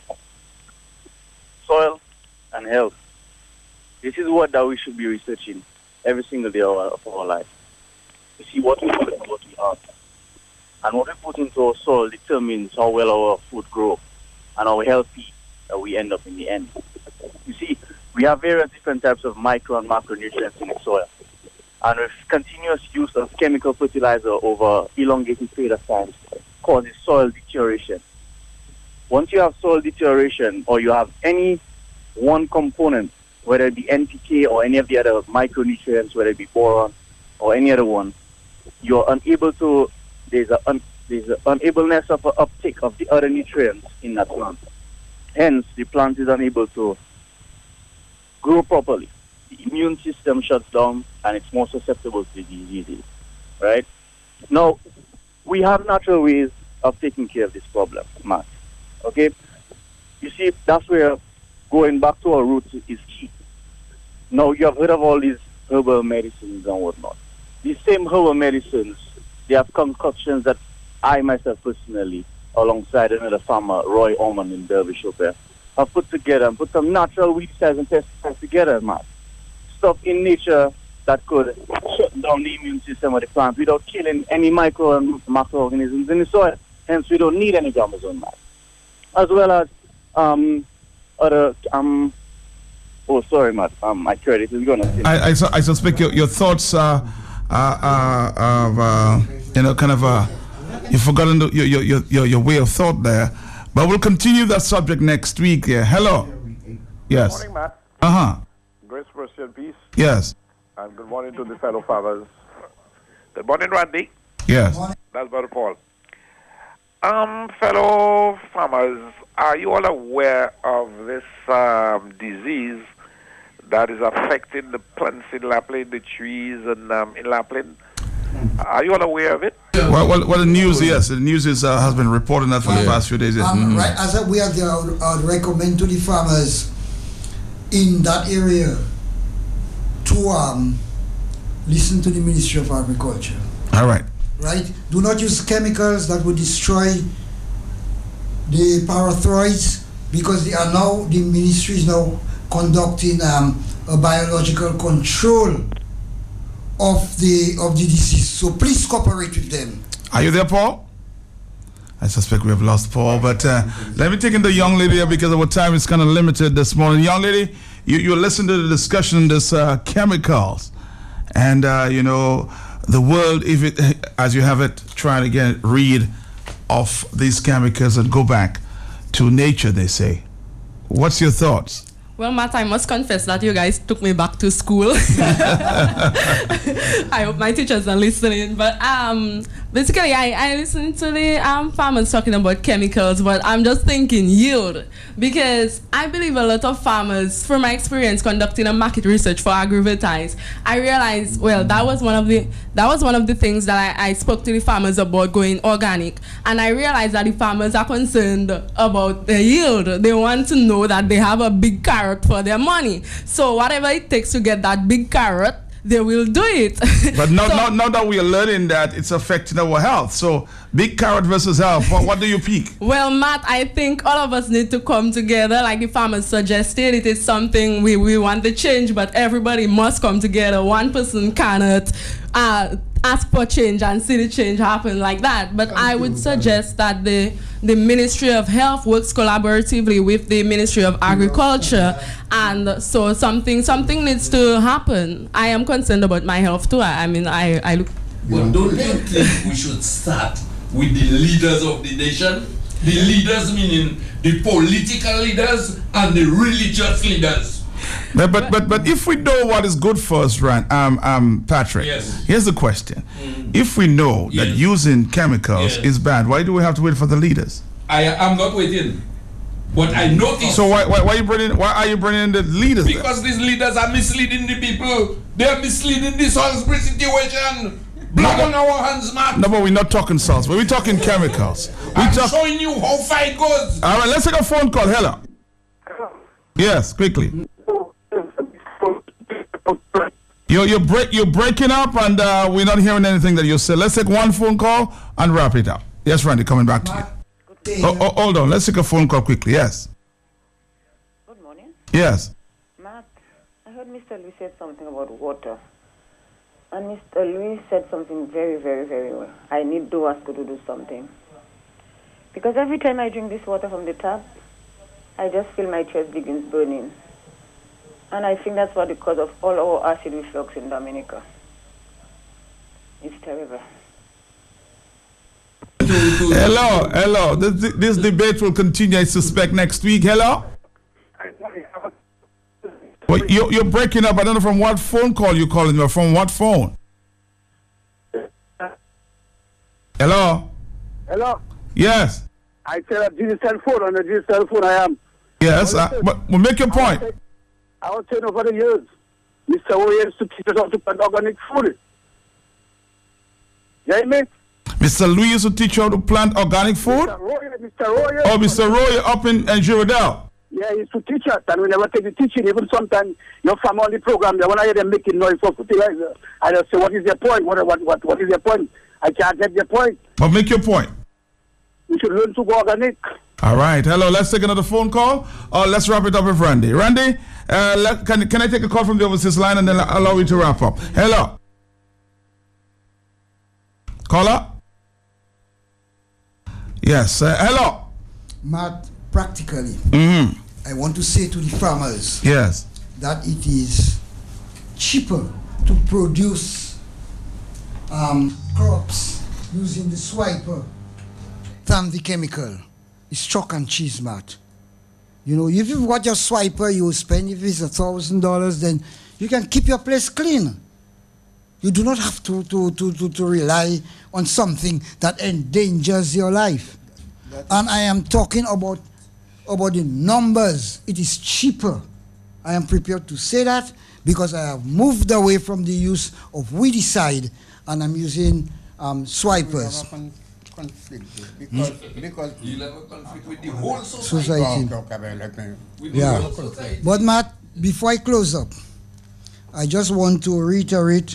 Soil and health. This is what that we should be researching every single day of our, of our life. You see, what we put into what we have. And what we put into our soil determines how well our food grows and how healthy that we end up in the end. You see, we have various different types of micro and macronutrients in the soil. And with continuous use of chemical fertilizer over elongated period of time causes soil deterioration. once you have soil deterioration or you have any one component, whether it be N P K or any of the other micronutrients, whether it be boron or any other one, you're unable to, there's a un, there's an unableness of a uptake of the other nutrients in that plant. Hence, the plant is unable to grow properly. The immune system shuts down and it's more susceptible to diseases, right? Now, we have natural ways of taking care of this problem, Matt. Okay? You see, that's where going back to our roots is key. Now, you have heard of all these herbal medicines and whatnot. These same herbal medicines, they have concoctions that I myself personally, alongside another farmer, Roy Orman in Derbyshire, have put together and put some natural weedicides and pesticides together, Matt. Stuff in nature that could shut down the immune system of the plant without killing any micro and macroorganisms in the soil. Hence, we don't need any Gamazone, Matt. As well as um, other, um, oh, sorry, Matt, um, my credit is going to... I, I, su- I suspect your, your thoughts are, are, are, are uh, you know, kind of, uh, you've forgotten the, your, your, your, your way of thought there. But we'll continue that subject next week. Yeah. Hello. Yes. Good morning, Matt. Uh-huh. Grace, mercy, and peace. Yes. And good morning to the fellow farmers. Good morning, Randy. Yes. That's Brother Paul. Um, fellow farmers, are you all aware of this um, disease that is affecting the plants in Lapland, the trees and um, in Lapland? Are you all aware of it? Well, well, well the news, yes, the news is, uh, has been reporting that for the past few days. Yes. Um, Mhm. Right, as a, we are there, I would, I would recommend to the farmers in that area to um, listen to the Ministry of Agriculture. All right. Right? Do not use chemicals that would destroy the parathroids, because they are now, the ministry is now conducting um, a biological control of the of the disease. So please cooperate with them. Are you there, Paul? I suspect we have lost Paul, but uh, let me take in the young lady here because our time is kind of limited this morning. Young lady, you, you listen to the discussion on this uh, chemicals, and uh, you know, the world, if it, as you have it, trying to get rid of these chemicals and go back to nature, they say. What's your thoughts? Well, Matt, I must confess that you guys took me back to school. I hope my teachers are listening. But um, basically, I, I listen to the um, farmers talking about chemicals, but I'm just thinking yield. Because I believe a lot of farmers, from my experience conducting a market research for AgriVertise, I realized, well, that was one of the that was one of the things that I, I spoke to the farmers about going organic. And I realized that the farmers are concerned about the yield. They want to know that they have a big carrot for their money. So whatever it takes to get that big carrot, they will do it. But now, so, now, now that we are learning that it's affecting our health, so big carrot versus health, what, what do you pick? Well, Matt, I think all of us need to come together. Like the farmers suggested, it is something we, we want to change, but everybody must come together. One person cannot uh, ask for change and see the change happen like that. But I would suggest that the the Ministry of Health works collaboratively with the Ministry of Agriculture, and so something something needs to happen. I am concerned about my health too. I, I mean, I, I look. But don't you think we should start with the leaders of the nation? The leaders meaning the political leaders and the religious leaders. But but but, but if we know what is good for us, right, um, um, Patrick, yes. Here's the question. Mm. If we know yes. that using chemicals yes. is bad, why do we have to wait for the leaders? I am not waiting. But I noticed. So why why, why, you bringing, why are you bringing in the leaders? Because then? These leaders are misleading the people. They are misleading the Salisbury situation. Blood on our hands, man. No, but we're not talking salts. We're talking chemicals. We I'm talk- showing you how far it goes. All right, let's take a phone call. Hello. Yes, quickly. You're you're break you're breaking up, and uh, we're not hearing anything that you said. Let's take one phone call and wrap it up. Yes, Randy, coming back to you. Oh, oh, hold on. Let's take a phone call quickly. Yes. Good morning. Yes. Matt, I heard Mister Louis said something about water. And Mister Louis said something very, very, very well. I need Dowasco to do something. Because every time I drink this water from the tap, I just feel my chest begins burning. And I think that's what the cause of all our acid reflux in Dominica. It's terrible. To Hello, hello. This, this debate will continue, I suspect, next week. Hello? Well, you're, you're breaking up. I don't know from what phone call you're calling me. From what phone? Hello? Hello? Yes. I tell a digital phone, on a digital phone I am. Yes, I, but well, make your point. I was saying over the years, Mister Roy used to teach us how to plant organic food. You hear me? Mister Louis used to teach you how to plant organic food? Mister Roy, Mister Roy. Oh, Mister Roy up in, in Girardel. Yeah, he used to teach us, and we never take the teaching. Even sometimes your family on the program, when I hear them making noise for fertilizer, I just say, what is their point? What, what, what, what is their point? I can't get their point. But make your point. We should learn to go organic. All right. Hello. Let's take another phone call. Or let's wrap it up with Randy. Randy, uh, let, can, can I take a call from the overseas line and then allow you to wrap up? Hello. Caller? Yes. Uh, hello. Matt, practically, mm-hmm. I want to say to the farmers yes. that it is cheaper to produce um, crops using the swiper than the chemical. It's chalk and cheese, Matt. You know, if you've got your swiper, you spend, if it's a thousand dollars, then you can keep your place clean. You do not have to, to, to, to, to rely on something that endangers your life. And I am talking about, about the numbers. It is cheaper. I am prepared to say that because I have moved away from the use of weedicide and I'm using um, swipers. Conflict because because you'll have a conflict with the whole society. Yeah. But Matt, before I close up, I just want to reiterate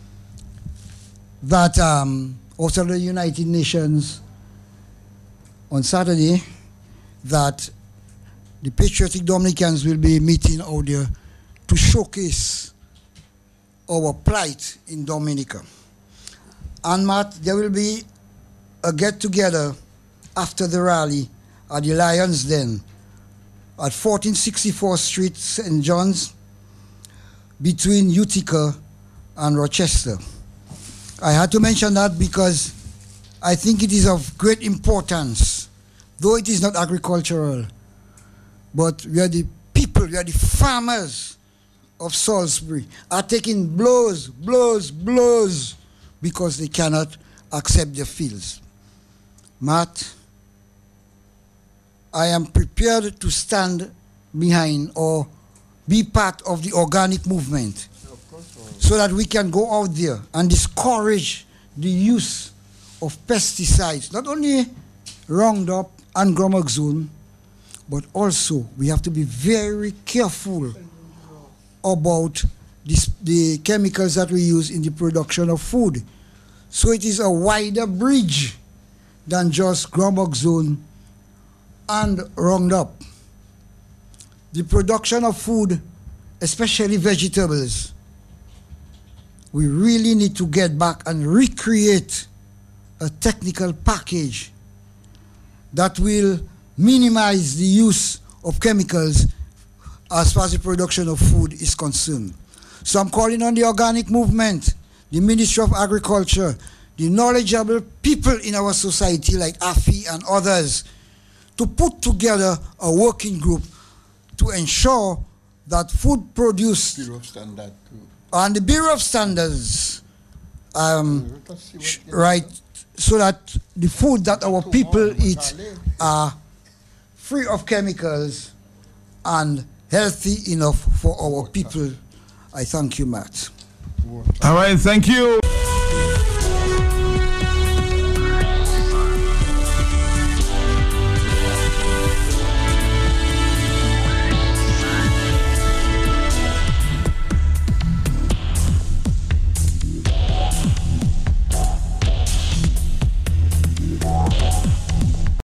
that um, also the United Nations on Saturday that the Patriotic Dominicans will be meeting out there to showcase our plight in Dominica. And Matt, there will be a get-together after the rally at the Lions Den at fourteen sixty-fourth Street, Saint John's, between Utica and Rochester. I had to mention that because I think it is of great importance, though it is not agricultural, but we are the people, we are the farmers of Salisbury are taking blows, blows, blows because they cannot accept their fields. Matt, I am prepared to stand behind or be part of the organic movement so that we can go out there and discourage the use of pesticides, not only Roundup and Gromoxone, but also we have to be very careful about this, the chemicals that we use in the production of food. So it is a wider bridge than just Gromoxone and Roundup. The production of food, especially vegetables, we really need to get back and recreate a technical package that will minimize the use of chemicals as far as the production of food is concerned. So I'm calling on the organic movement, the Ministry of Agriculture, the knowledgeable people in our society like A F I and others to put together a working group to ensure that food produced and the Bureau of Standards um, right, so that the food that our people eat are free of chemicals and healthy enough for our people. I thank you, Matt. All right, thank you.